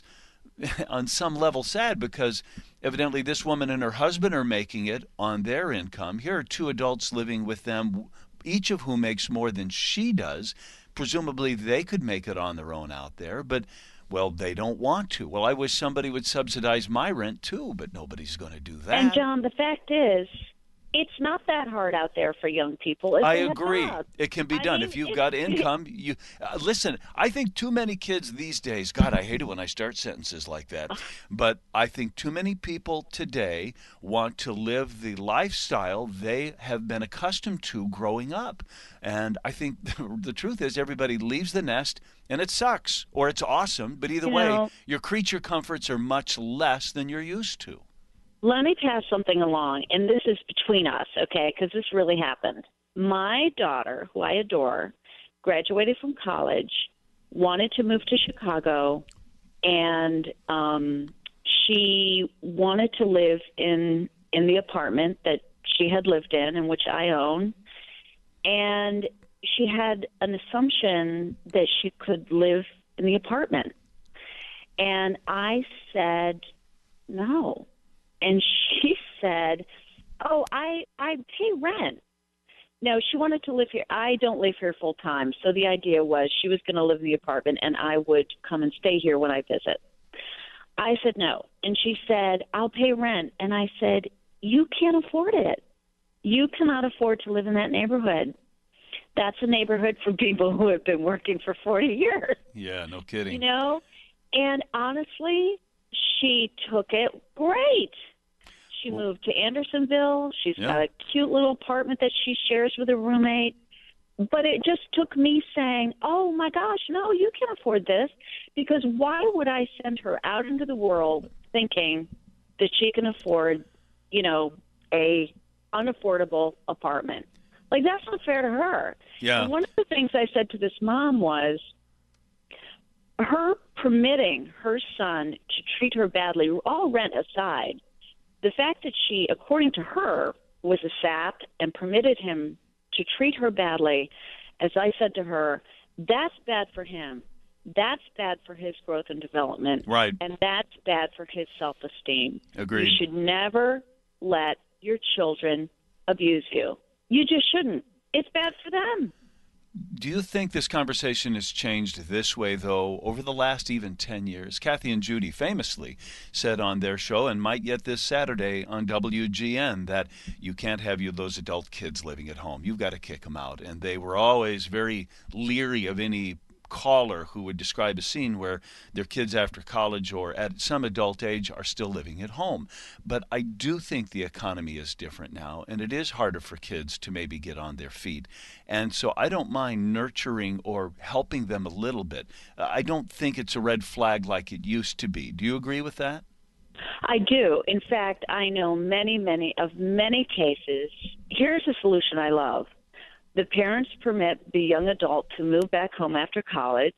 on some level sad, because evidently this woman and her husband are making it on their income. Here are two adults living with them, each of whom makes more than she does. Presumably they could make it on their own out there, but, well, they don't want to. Well, I wish somebody would subsidize my rent too, but nobody's going to do that. And, John, the fact is, it's not that hard out there for young people. I agree. It can be I done. mean, if you've it, got income, you uh, listen, I think too many kids these days, God, I hate it when I start sentences like that, but I think too many people today want to live the lifestyle they have been accustomed to growing up. And I think the truth is everybody leaves the nest, and it sucks, or it's awesome, but either you way, know, your creature comforts are much less than you're used to. Let me pass something along, and this is between us, okay, because this really happened. My daughter, who I adore, graduated from college, wanted to move to Chicago, and um, she wanted to live in in the apartment that she had lived in and which I own, and she had an assumption that she could live in the apartment. And I said, no. And she said, oh, I, I pay rent. No, she wanted to live here. I don't live here full time. So the idea was she was going to live in the apartment and I would come and stay here when I visit. I said no. And she said, I'll pay rent. And I said, you can't afford it. You cannot afford to live in that neighborhood. That's a neighborhood for people who have been working for forty years. Yeah, no kidding. You know? And honestly, she took it great. She well, moved to Andersonville. She's yeah. got a cute little apartment that she shares with a roommate. But it just took me saying, oh, my gosh, no, you can't afford this. Because why would I send her out into the world thinking that she can afford, you know, a unaffordable apartment? Like, that's not fair to her. Yeah. And one of the things I said to this mom was, her permitting her son to treat her badly, all rent aside, the fact that she, according to her, was a sap and permitted him to treat her badly, as I said to her, that's bad for him. That's bad for his growth and development. Right. And that's bad for his self-esteem. Agreed. You should never let your children abuse you. You just shouldn't. It's bad for them. Do you think this conversation has changed this way, though, over the last even ten years? Kathy and Judy famously said on their show, and might yet this Saturday on W G N, that you can't have you those adult kids living at home. You've got to kick them out. And they were always very leery of any caller who would describe a scene where their kids after college or at some adult age are still living at home. But I do think the economy is different now, and it is harder for kids to maybe get on their feet. And so I don't mind nurturing or helping them a little bit. Uh, I don't think it's a red flag like it used to be. Do you agree with that? I do. In fact, I know many, many of many cases. Here's a solution I love. The parents permit the young adult to move back home after college.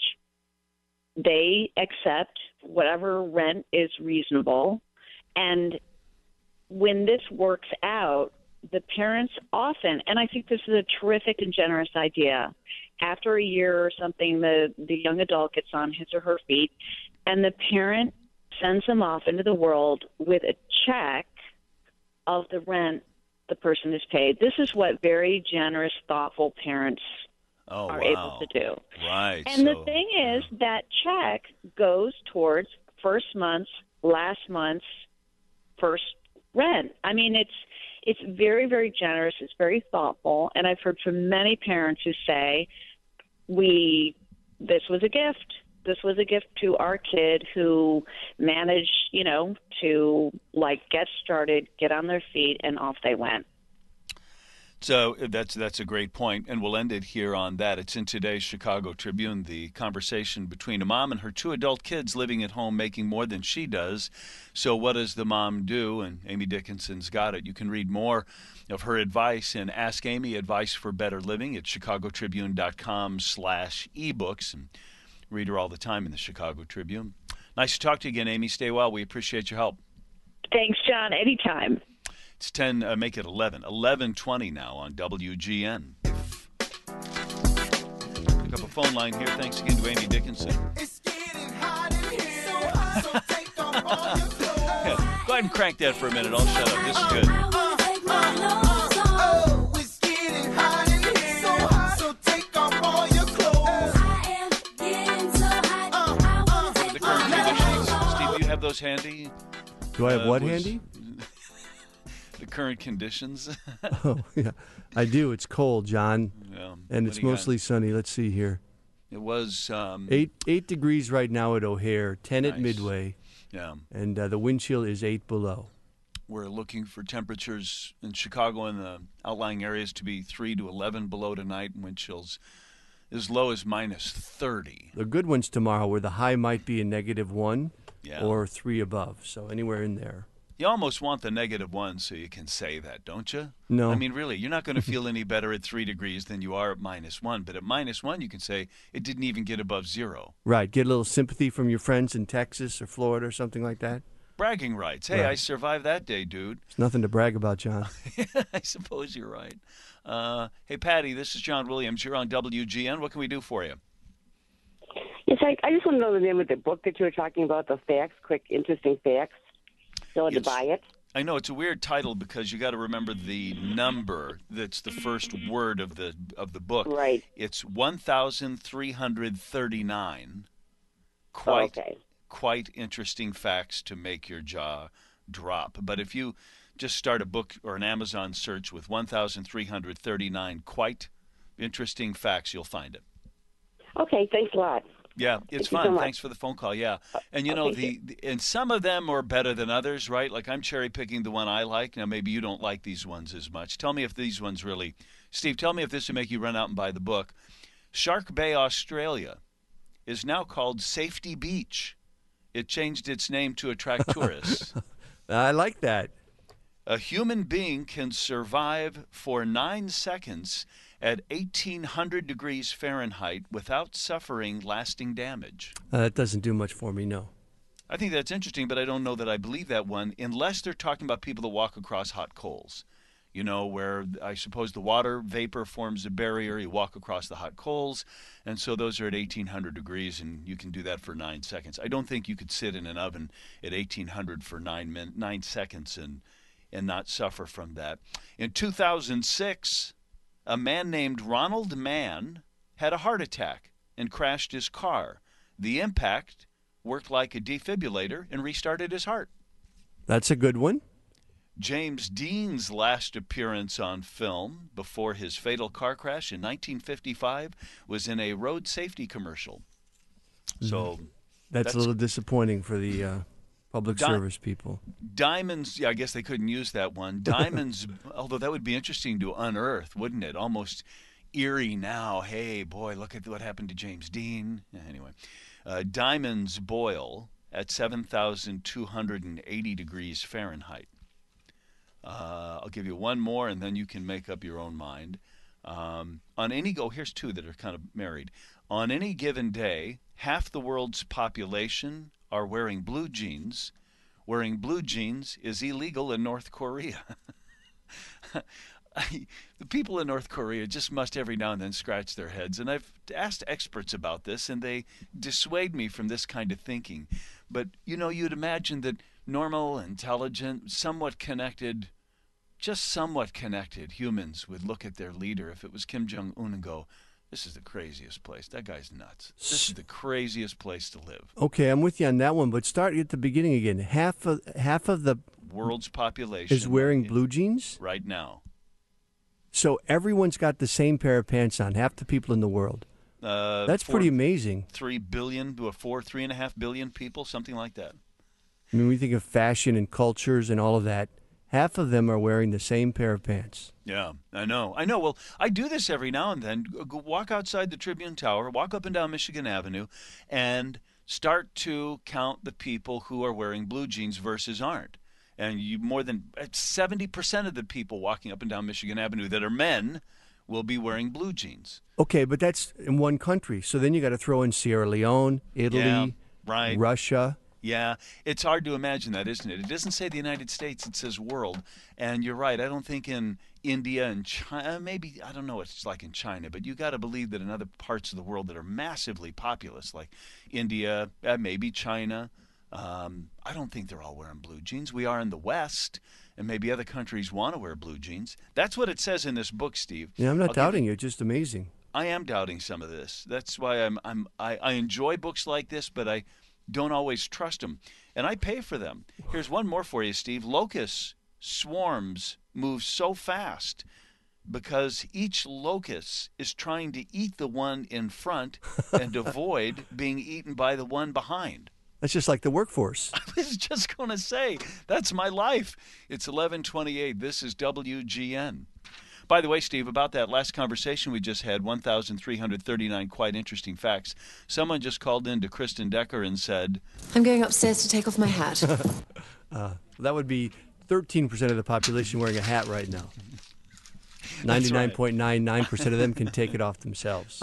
They accept whatever rent is reasonable. And when this works out, the parents often, and I think this is a terrific and generous idea, after a year or something, the, the young adult gets on his or her feet, and the parent sends them off into the world with a check of the rent the person is paid. This is what very generous, thoughtful parents oh, are wow. able to do. Right. And so, the thing is, that check goes towards first month's, last month's, first rent. I mean, it's it's very, very generous. It's very thoughtful. And I've heard from many parents who say, "We, this was a gift. This was a gift to our kid who managed, you know, to like get started, get on their feet, and off they went." So that's that's a great point, and we'll end it here on that. It's in today's Chicago Tribune, the conversation between a mom and her two adult kids living at home making more than she does. So what does the mom do? And Amy Dickinson's got it. You can read more of her advice in Ask Amy, Advice for Better Living at chicagotribune.com slash ebooks. And read her all the time in the Chicago Tribune. Nice to talk to you again, Amy. Stay well. We appreciate your help. Thanks, John. Anytime. It's ten, uh, make it eleven. eleven twenty now on W G N. Pick up a phone line here. Thanks again to Amy Dickinson. It's getting hot in here, so hot, so take off all your clothes. Yeah, go ahead and crank that for a minute. I'll shut up. This is good. Uh, uh, uh, oh, it's getting hot in here, so hot, so take off all your clothes. The current conditions. Steve, do you have those handy? Do I have Uh, what was- handy? The current conditions. Oh, yeah. I do. It's cold, John. Yeah. And What it's do you got? mostly sunny. Let's see here. It was um, Eight eight degrees right now at O'Hare, ten at Nice. Midway, Yeah. and uh, the wind chill is eight below. We're looking for temperatures in Chicago and the outlying areas to be three to eleven below tonight, and wind chills as low as minus thirty. The good ones tomorrow, where the high might be a negative one Yeah. or three above, so anywhere in there. You almost want the negative one so you can say that, don't you? No. I mean, really, you're not going to feel any better at three degrees than you are at minus one. But at minus one, you can say it didn't even get above zero. Right. Get a little sympathy from your friends in Texas or Florida or something like that. Bragging rights. Hey, Right. I survived that day, dude. It's nothing to brag about, John. I suppose you're right. Uh, hey, Patty, this is John Williams. You're on W G N. What can we do for you? Yes, I, I just want to know the name of the book that you were talking about, the facts, quick, interesting facts. So to It's- buy it. I know it's a weird title because you got to remember the number that's the first word of the of the book. Right. It's one thousand three hundred thirty-nine. Quite Okay. quite interesting facts to make your jaw drop. But if you just start a book or an Amazon search with one thousand three hundred thirty-nine quite interesting facts, you'll find it. Okay, thanks a lot. Yeah, it's Thank you so fun. much. Thanks for the phone call. Yeah, and you know okay, the, the and some of them are better than others, right? Like I'm cherry picking the one I like. Now maybe you don't like these ones as much. Tell me if these ones really, Steve. Tell me if this would make you run out and buy the book. Shark Bay, Australia, is now called Safety Beach. It changed its name to attract tourists. I like that. A human being can survive for nine seconds at eighteen hundred degrees Fahrenheit without suffering lasting damage. Uh, that doesn't do much for me, no. I think that's interesting, but I don't know that I believe that one, unless they're talking about people that walk across hot coals. You know, where I suppose the water vapor forms a barrier, you walk across the hot coals, and so those are at eighteen hundred degrees, and you can do that for nine seconds. I don't think you could sit in an oven at eighteen hundred for nine min- nine seconds and and not suffer from that. In two thousand six, a man named Ronald Mann had a heart attack and crashed his car. The impact worked like a defibrillator and restarted his heart. That's a good one. James Dean's last appearance on film before his fatal car crash in nineteen fifty-five was in a road safety commercial. So that's, that's a little disappointing for the uh, public Di- service people. Diamonds, yeah, I guess they couldn't use that one. Diamonds, although that would be interesting to unearth, wouldn't it? Almost eerie now. Hey, boy, look at what happened to James Dean. Anyway, uh, diamonds boil at seven thousand two hundred eighty degrees Fahrenheit. Uh, I'll give you one more, and then you can make up your own mind. Um, on any go, here's two that are kind of married. On any given day, half the world's population are wearing blue jeans. Wearing blue jeans is illegal in North Korea. I, the people in North Korea just must every now and then scratch their heads. And I've asked experts about this, and they dissuade me from this kind of thinking. But, you know, you'd imagine that normal, intelligent, somewhat connected, just somewhat connected humans would look at their leader, if it was Kim Jong-un, and go, this is the craziest place. That guy's nuts. This is the craziest place to live. Okay, I'm with you on that one, but start at the beginning again. Half of half of the world's population is wearing blue jeans right now. So everyone's got the same pair of pants on. Half the people in the world. Uh, That's four, pretty amazing. Three billion to a four, three and a half billion people, something like that. I mean, we think of fashion and cultures and all of that. Half of them are wearing the same pair of pants. Yeah, I know. I know. Well, I do this every now and then. Go walk outside the Tribune Tower, walk up and down Michigan Avenue, and start to count the people who are wearing blue jeans versus aren't. And you more than seventy percent of the people walking up and down Michigan Avenue that are men will be wearing blue jeans. Okay, but that's in one country. So then you got to throw in Sierra Leone, Italy, yeah, right. Russia. Yeah, it's hard to imagine that, isn't it? It doesn't say the United States, it says world. And you're right, I don't think in India and China, maybe, I don't know what it's like in China, but you got to believe that in other parts of the world that are massively populous, like India, uh, maybe China, um, I don't think they're all wearing blue jeans. We are in the West, and maybe other countries want to wear blue jeans. That's what it says in this book, Steve. Yeah, I'm not I'll doubting you, you. It's just amazing. I am doubting some of this. That's why I'm, I'm, I, I enjoy books like this, but I don't always trust them, and I pay for them. Here's one more for you, Steve. Locust swarms move so fast because each locust is trying to eat the one in front and avoid being eaten by the one behind. That's just like the workforce. I was just going to say, that's my life. It's eleven twenty-eight. This is W G N. By the way, Steve, about that last conversation we just had, one thousand three hundred thirty-nine quite interesting facts. Someone just called in to Kristen Decker and said, I'm going upstairs to take off my hat. uh, that would be thirteen percent of the population wearing a hat right now. ninety-nine point nine nine percent of them can take it off themselves.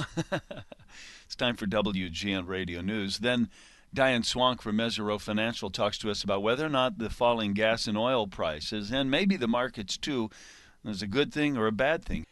It's time for W G N Radio News. Then Diane Swank from Mesereau Financial talks to us about whether or not the falling gas and oil prices, and maybe the markets too, is a good thing or a bad thing.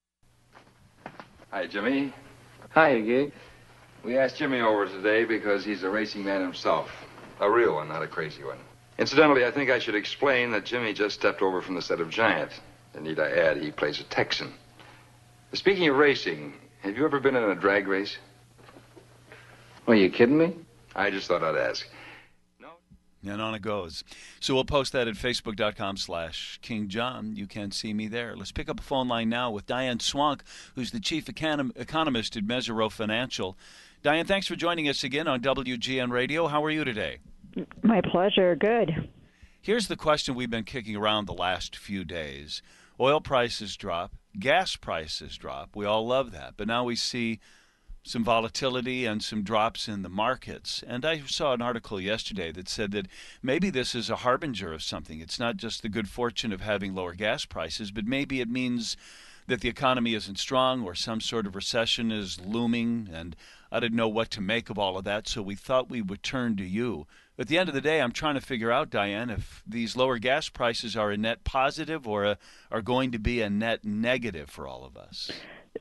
Hi, Jimmy. Hi, Gig. We asked Jimmy over today because he's a racing man himself. A real one, not a crazy one. Incidentally, I think I should explain that Jimmy just stepped over from the set of Giant. And need I add, he plays a Texan. Speaking of racing, have you ever been in a drag race? Are you kidding me? I just thought I'd ask. And on it goes. So we'll post that at facebook.com slash King John. You can see me there. Let's pick up a phone line now with Diane Swank, who's the chief econ- economist at Mesereau Financial. Diane, thanks for joining us again on W G N Radio. How are you today? My pleasure. Good. Here's the question we've been kicking around the last few days. Oil prices drop. Gas prices drop. We all love that. But now we see some volatility and some drops in the markets. And I saw an article yesterday that said that maybe this is a harbinger of something. It's not just the good fortune of having lower gas prices, but maybe it means that the economy isn't strong or some sort of recession is looming. And I didn't know what to make of all of that, so we thought we would turn to you. At the end of the day, I'm trying to figure out, Diane, if these lower gas prices are a net positive or a, are going to be a net negative for all of us.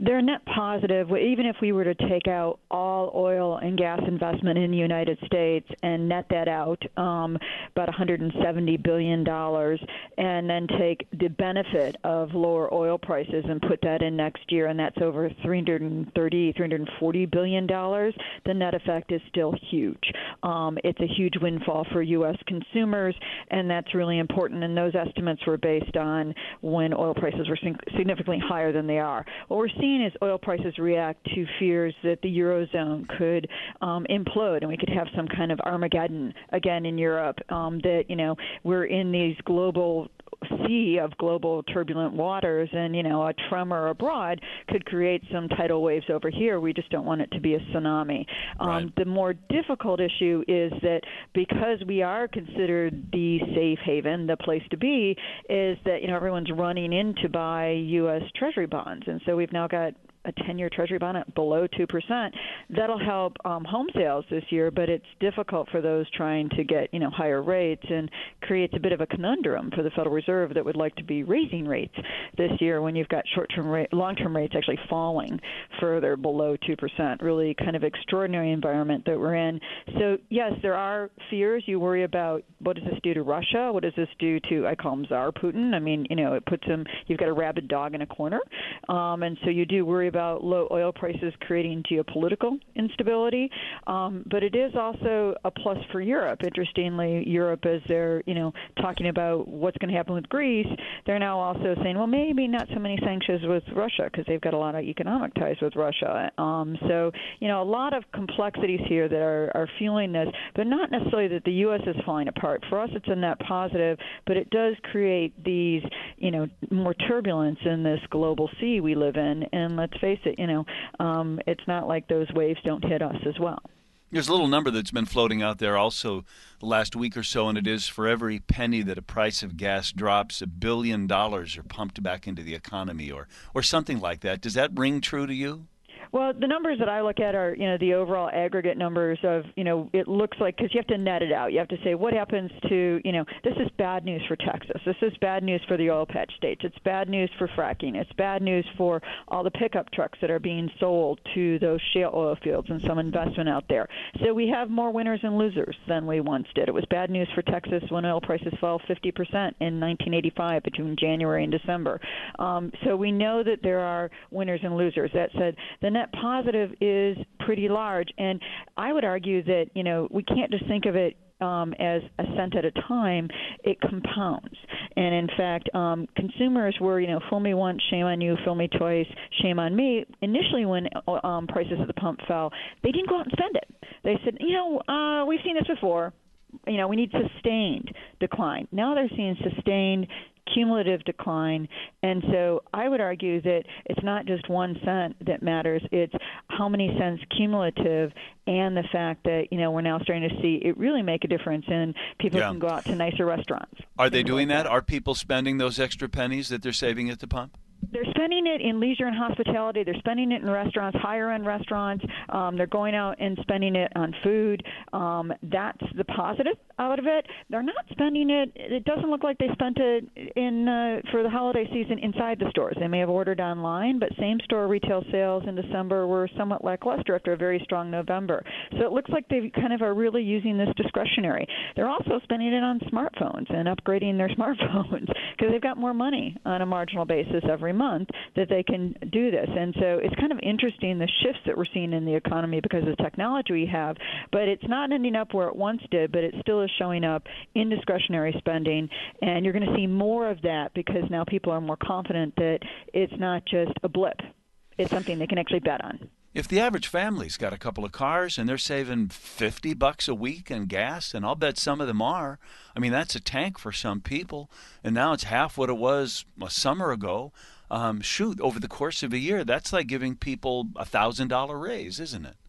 they're net positive. Even if we were to take out all oil and gas investment in the United States and net that out, um, about one hundred seventy billion dollars, and then take the benefit of lower oil prices and put that in next year, and that's over three hundred thirty, three hundred forty billion dollars, the net effect is still huge. Um, it's a huge windfall for U S consumers, and that's really important. And those estimates were based on when oil prices were significantly higher than they are. What we're seeing is oil prices react to fears that the Eurozone could um, implode and we could have some kind of Armageddon again in Europe, um, that, you know, we're in these global sea of global turbulent waters, and, you know, a tremor abroad could create some tidal waves over here. We just don't want it to be a tsunami. Um, right. The more difficult issue is that because we are considered the safe haven, the place to be, is that, you know, everyone's running in to buy U S Treasury bonds. And so we've now got a ten-year Treasury bond at below two percent. That'll help um, home sales this year, but it's difficult for those trying to get, you know, higher rates, and creates a bit of a conundrum for the Federal Reserve that would like to be raising rates this year when you've got short-term rate, long-term rates actually falling further below two percent. Really kind of extraordinary environment that we're in. So, yes, there are fears. You worry about what does this do to Russia? What does this do to, I call him Tsar Putin? I mean, you know, it puts him, you've got a rabid dog in a corner. Um, and so you do worry about low oil prices creating geopolitical instability, um, but it is also a plus for Europe. Interestingly, Europe, as they're, you know, talking about what's going to happen with Greece, they're now also saying, well, maybe not so many sanctions with Russia because they've got a lot of economic ties with Russia. Um, so, you know, a lot of complexities here that are, are fueling this, but not necessarily that the U S is falling apart. For us, it's a net positive, but it does create these, you know, more turbulence in this global sea we live in, and let's face it, you know, um, it's not like those waves don't hit us as well. There's a little number that's been floating out there also the last week or so, and it is for every penny that a price of gas drops, a billion dollars are pumped back into the economy, or, or something like that. Does that ring true to you? Well, the numbers that I look at are, you know, the overall aggregate numbers of, you know, it looks like, because you have to net it out. You have to say what happens to, you know, this is bad news for Texas. This is bad news for the oil patch states. It's bad news for fracking. It's bad news for all the pickup trucks that are being sold to those shale oil fields and some investment out there. So we have more winners and losers than we once did. It was bad news for Texas when oil prices fell fifty percent in nineteen eighty-five between January and December. Um, so we know that there are winners and losers. That said, the net positive is pretty large, and I would argue that, you know, we can't just think of it Um, as a cent at a time. It compounds. And in fact, um, consumers were, you know, fool me once, shame on you, fool me twice, shame on me. Initially, when um, prices at the pump fell, they didn't go out and spend it. They said, you know, uh, we've seen this before. You know, we need sustained decline. Now they're seeing sustained cumulative decline. And so I would argue that it's not just one cent that matters. It's how many cents cumulative, and the fact that, you know, we're now starting to see it really make a difference, and people yeah. can go out to nicer restaurants. Are they doing that? Are people spending those extra pennies that they're saving at the pump? They're spending it in leisure and hospitality. They're spending it in restaurants, higher-end restaurants. Um, they're going out and spending it on food. Um, that's the positive out of it. They're not spending it. It doesn't look like they spent it in uh, for the holiday season inside the stores. They may have ordered online, but same-store retail sales in December were somewhat lackluster after a very strong November. So it looks like they kind of are really using this discretionary. They're also spending it on smartphones and upgrading their smartphones because they've got more money on a marginal basis every month that they can do this. And so it's kind of interesting, the shifts that we're seeing in the economy because of the technology we have, but it's not ending up where it once did, but it still is showing up in discretionary spending. And you're going to see more of that because now people are more confident that it's not just a blip. It's something they can actually bet on. If the average family's got a couple of cars and they're saving fifty bucks a week in gas, and I'll bet some of them are, I mean, that's a tank for some people, and now it's half what it was a summer ago. Um, shoot, over the course of a year, that's like giving people a one thousand dollars raise, isn't it?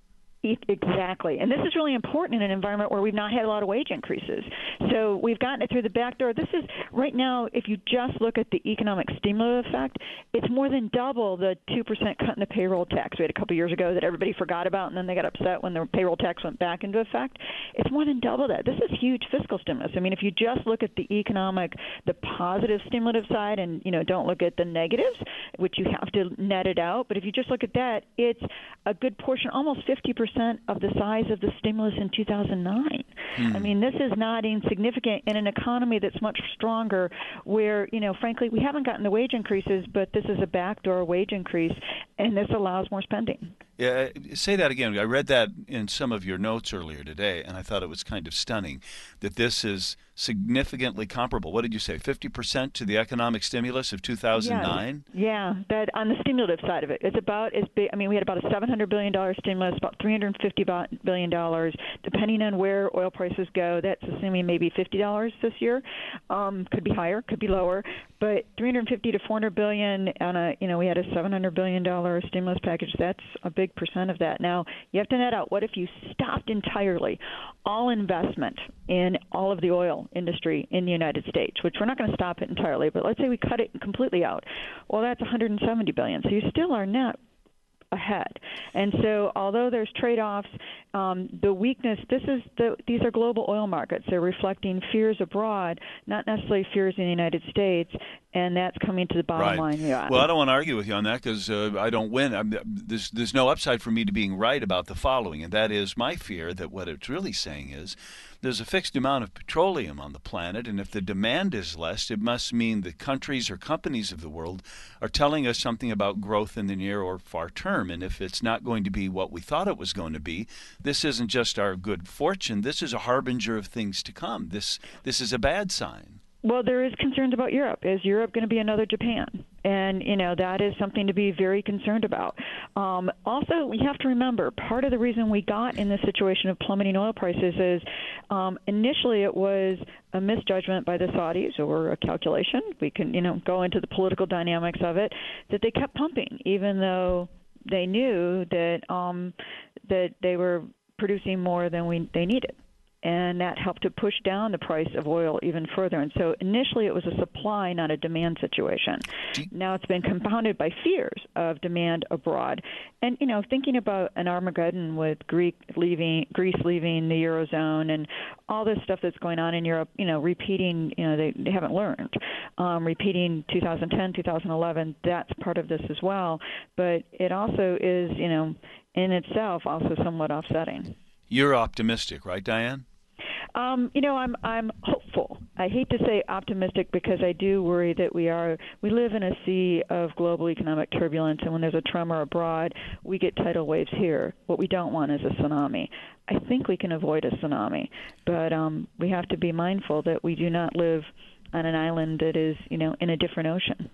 E- Exactly. And this is really important in an environment where we've not had a lot of wage increases. So we've gotten it through the back door. This is, right now, if you just look at the economic stimulative effect, it's more than double the two percent cut in the payroll tax we had a couple years ago that everybody forgot about, and then they got upset when the payroll tax went back into effect. It's more than double that. This is huge fiscal stimulus. I mean, if you just look at the economic, the positive stimulative side and, you know, don't look at the negatives, which you have to net it out, but if you just look at that, it's a good portion, almost fifty percent of the size of the stimulus in two thousand nine. Hmm. I mean, this is not insignificant in an economy that's much stronger where, you know, frankly, we haven't gotten the wage increases, but this is a backdoor wage increase, and this allows more spending. Yeah, say that again. I read that in some of your notes earlier today, and I thought it was kind of stunning that this is significantly comparable. What did you say, fifty percent to the economic stimulus of two thousand nine? Yes. Yeah, that on the stimulative side of it. It's about as big. I mean, we had about a seven hundred billion dollars stimulus, about three hundred fifty billion dollars, depending on where oil prices go. That's assuming maybe fifty dollars this year. Um, could be higher, could be lower. But three hundred fifty to four hundred billion on a, you know, we had a seven hundred billion dollars stimulus package. That's a big percent of that. Now, you have to net out, what if you stopped entirely all investment in all of the oil industry in the United States, which we're not going to stop it entirely, but let's say we cut it completely out. Well, that's one hundred seventy billion dollars. So you still are net ahead. And so although there's trade-offs, um, the weakness, this is the, these are global oil markets. They're reflecting fears abroad, not necessarily fears in the United States, and that's coming to the bottom right. line. Yeah. Well, I don't want to argue with you on that because uh, I don't win. I'm, there's, there's no upside for me to being right about the following, and that is my fear that what it's really saying is there's a fixed amount of petroleum on the planet, and if the demand is less, it must mean the countries or companies of the world are telling us something about growth in the near or far term. And if it's not going to be what we thought it was going to be, this isn't just our good fortune. This is a harbinger of things to come. This this is a bad sign. Well, there is concerns about Europe. Is Europe going to be another Japan? And, you know, that is something to be very concerned about. Um, also, we have to remember, part of the reason we got in this situation of plummeting oil prices is um, initially it was a misjudgment by the Saudis or a calculation. We can, you know, go into the political dynamics of it, that they kept pumping, even though they knew that um, that they were producing more than we they needed. And that helped to push down the price of oil even further. And so initially it was a supply, not a demand situation. Now it's been compounded by fears of demand abroad. And, you know, thinking about an Armageddon with Greek leaving, Greece leaving the Eurozone and all this stuff that's going on in Europe, you know, repeating, you know, they, they haven't learned. Um, repeating two thousand ten, two thousand eleven, that's part of this as well. But it also is, you know, in itself also somewhat offsetting. You're optimistic, right, Diane? Um, you know, I'm I'm hopeful. I hate to say optimistic because I do worry that we are we live in a sea of global economic turbulence, and when there's a tremor abroad, we get tidal waves here. What we don't want is a tsunami. I think we can avoid a tsunami, but um, we have to be mindful that we do not live on an island that is, you know, in a different ocean.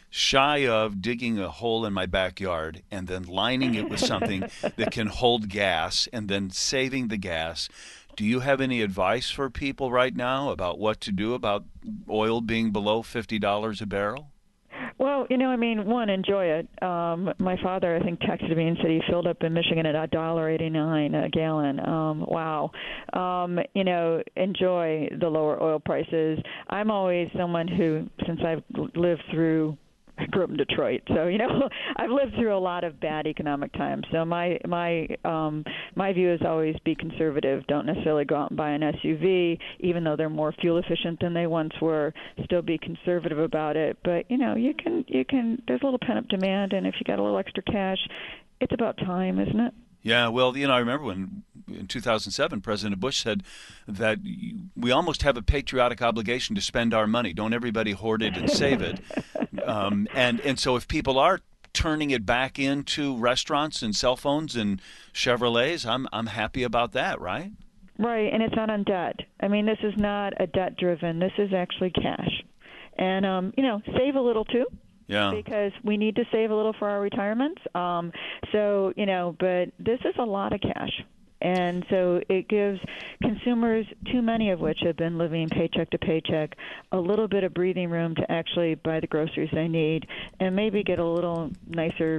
Shy of digging a hole in my backyard and then lining it with something that can hold gas and then saving the gas, do you have any advice for people right now about what to do about oil being below fifty dollars a barrel? Well, you know, I mean, one, enjoy it. Um, my father, I think, texted me and said he filled up in Michigan at one dollar eighty-nine a gallon. Um, wow. Um, you know, enjoy the lower oil prices. I'm always someone who, since I've lived through I grew up in Detroit, so you know I've lived through a lot of bad economic times. So my my um, my view is always be conservative. Don't necessarily go out and buy an S U V, even though they're more fuel efficient than they once were. Still be conservative about it. But you know you can you can. There's a little pent up demand, and if you got a little extra cash, it's about time, isn't it? Yeah, well, you know, I remember when in two thousand seven, President Bush said that we almost have a patriotic obligation to spend our money. Don't everybody hoard it and save it. Um, and, and so if people are turning it back into restaurants and cell phones and Chevrolets, I'm I'm happy about that, right? Right, and it's not on debt. I mean, this is not a debt-driven. This is actually cash. And, um, you know, save a little, too. Yeah. Because we need to save a little for our retirements. Um, so, you know, but this is a lot of cash. And so it gives consumers, too many of which have been living paycheck to paycheck, a little bit of breathing room to actually buy the groceries they need and maybe get a little nicer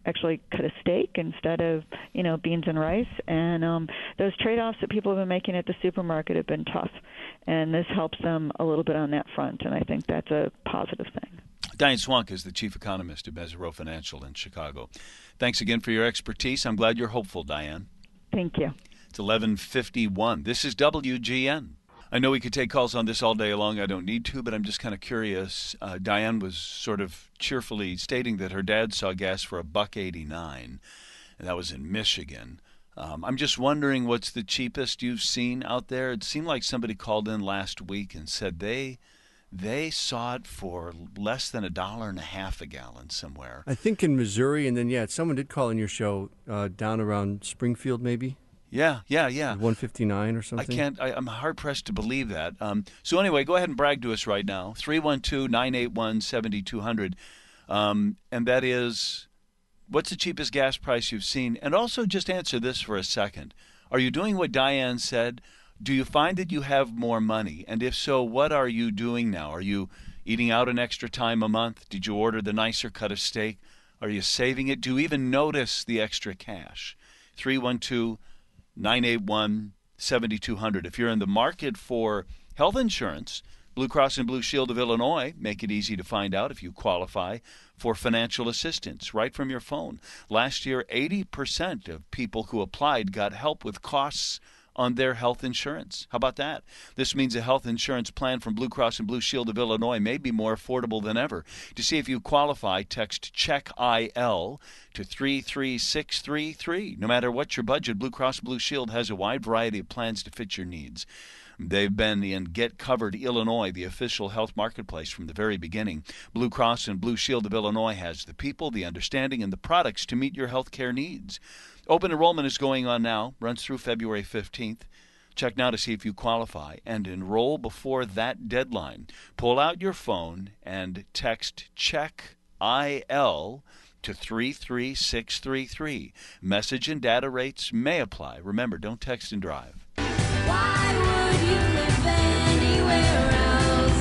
actually cut a steak instead of, you know, beans and rice. And um, those trade-offs that people have been making at the supermarket have been tough. And this helps them a little bit on that front, and I think that's a positive thing. Diane Swank is the chief economist at Mesereau Financial in Chicago. Thanks again for your expertise. I'm glad you're hopeful, Diane. Thank you. It's eleven fifty-one. This is W G N. I know we could take calls on this all day long. I don't need to, but I'm just kind of curious. Uh, Diane was sort of cheerfully stating that her dad saw gas for a buck eighty-nine, and that was in Michigan. Um, I'm just wondering what's the cheapest you've seen out there. It seemed like somebody called in last week and said they they saw it for less than a dollar and a half a gallon somewhere. I think in Missouri, and then, yeah, someone did call in your show uh, down around Springfield, maybe? Yeah, yeah, yeah. one fifty-nine or something? I can't, I, I'm hard-pressed to believe that. Um, so anyway, go ahead and brag to us right now. three one two, nine eight one, seven two zero zero. Um, and that is, what's the cheapest gas price you've seen? And also just answer this for a second. Are you doing what Diane said? Do you find that you have more money? And if so, what are you doing now? Are you eating out an extra time a month? Did you order the nicer cut of steak? Are you saving it? Do you even notice the extra cash? three one two, nine eight one, seven two zero zero. If you're in the market for health insurance, Blue Cross and Blue Shield of Illinois make it easy to find out if you qualify for financial assistance right from your phone. Last year, eighty percent of people who applied got help with costs on their health insurance. How about that? This means a health insurance plan from Blue Cross and Blue Shield of Illinois may be more affordable than ever. To see if you qualify, text check I L to three three six three three. No matter what your budget, Blue Cross Blue Shield has a wide variety of plans to fit your needs. They've been in Get Covered Illinois, the official health marketplace from the very beginning. Blue Cross and Blue Shield of Illinois has the people, the understanding, and the products to meet your health care needs. Open enrollment is going on now, runs through February fifteenth. Check now to see if you qualify and enroll before that deadline. Pull out your phone and text check I L to three three six three three. Message and data rates may apply. Remember, don't text and drive. Why would you live anywhere else?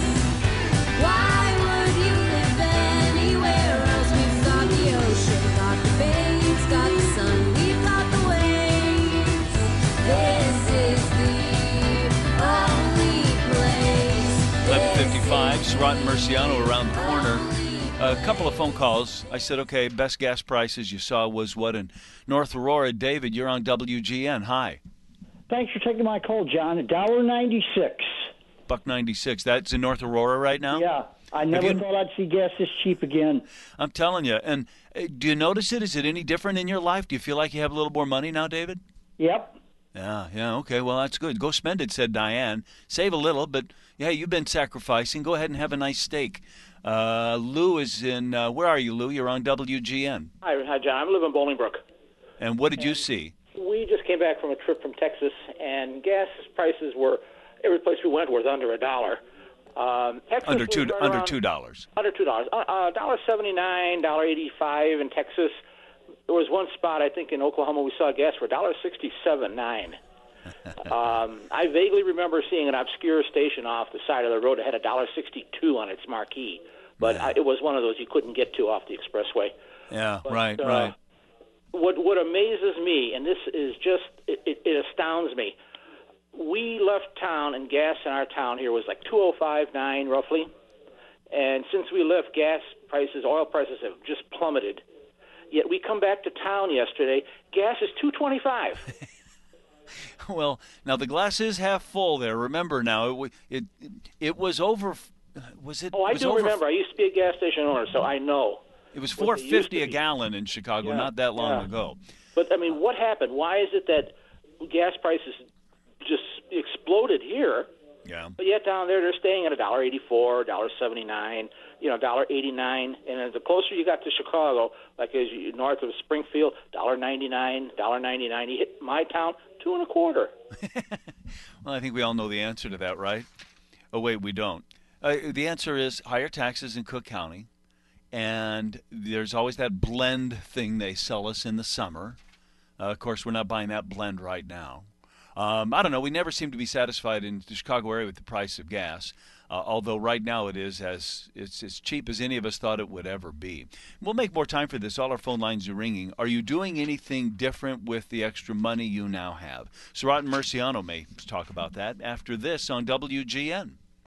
Why would you live anywhere else? We've got the ocean, got the bays, got the sun, we've got the waves. This is the only place. eleven fifty-five, Surratt and Murciano around the corner. A couple of phone calls. I said, okay, best gas prices you saw was what in North Aurora. David, you're on W G N. Hi. Thanks for taking my call, John. one dollar ninety-six. Buck ninety-six. That's in North Aurora right now? Yeah. I never you... thought I'd see gas this cheap again. I'm telling you. And uh, do you notice it? Is it any different in your life? Do you feel like you have a little more money now, David? Yep. Yeah, yeah, okay. Well, that's good. Go spend it, said Diane. Save a little, but, yeah, you've been sacrificing. Go ahead and have a nice steak. Uh, Lou is in, uh, where are you, Lou? You're on W G N. Hi, hi, John. I live in Bolingbrook. And what did and you see? We just came back from a trip from Texas, and gas prices were, every place we went was under a dollar. Um, Texas under two, right under around, two dollars. Under two dollars. Uh, uh, dollar seventy-nine, dollar eighty-five in Texas. There was one spot, I think, in Oklahoma we saw gas for dollar sixty-seven nine. um, I vaguely remember seeing an obscure station off the side of the road that had a dollar sixty-two on its marquee, but I, it was one of those you couldn't get to off the expressway. Yeah, but, right, uh, right. What what amazes me, and this is just it, it, it astounds me. We left town, and gas in our town here was like two oh five nine roughly, and since we left, gas prices, oil prices have just plummeted. Yet we come back to town yesterday, gas is two twenty-five. Well, now the glass is half full there. Remember now, it it, it was over. Was it? Oh, I was do over, remember. I used to be a gas station owner, so I know. It was four fifty a gallon in Chicago yeah, not that long yeah. ago. But I mean, what happened? Why is it that gas prices just exploded here? Yeah. But yet down there they're staying at a dollar eighty-four, a dollar seventy-nine, you know, a dollar eighty-nine, and as the closer you got to Chicago, like as you north of Springfield, dollar ninety-nine, dollar ninety-nine. You hit my town, two and a quarter. Well, I think we all know the answer to that, right? Oh wait, we don't. Uh, the answer is higher taxes in Cook County, and there's always that blend thing they sell us in the summer. Uh, of course, we're not buying that blend right now. Um, I don't know. We never seem to be satisfied in the Chicago area with the price of gas. Uh, although right now it is as it's as cheap as any of us thought it would ever be. We'll make more time for this. All our phone lines are ringing. Are you doing anything different with the extra money you now have? Surratt and Murciano may talk about that after this on W G N.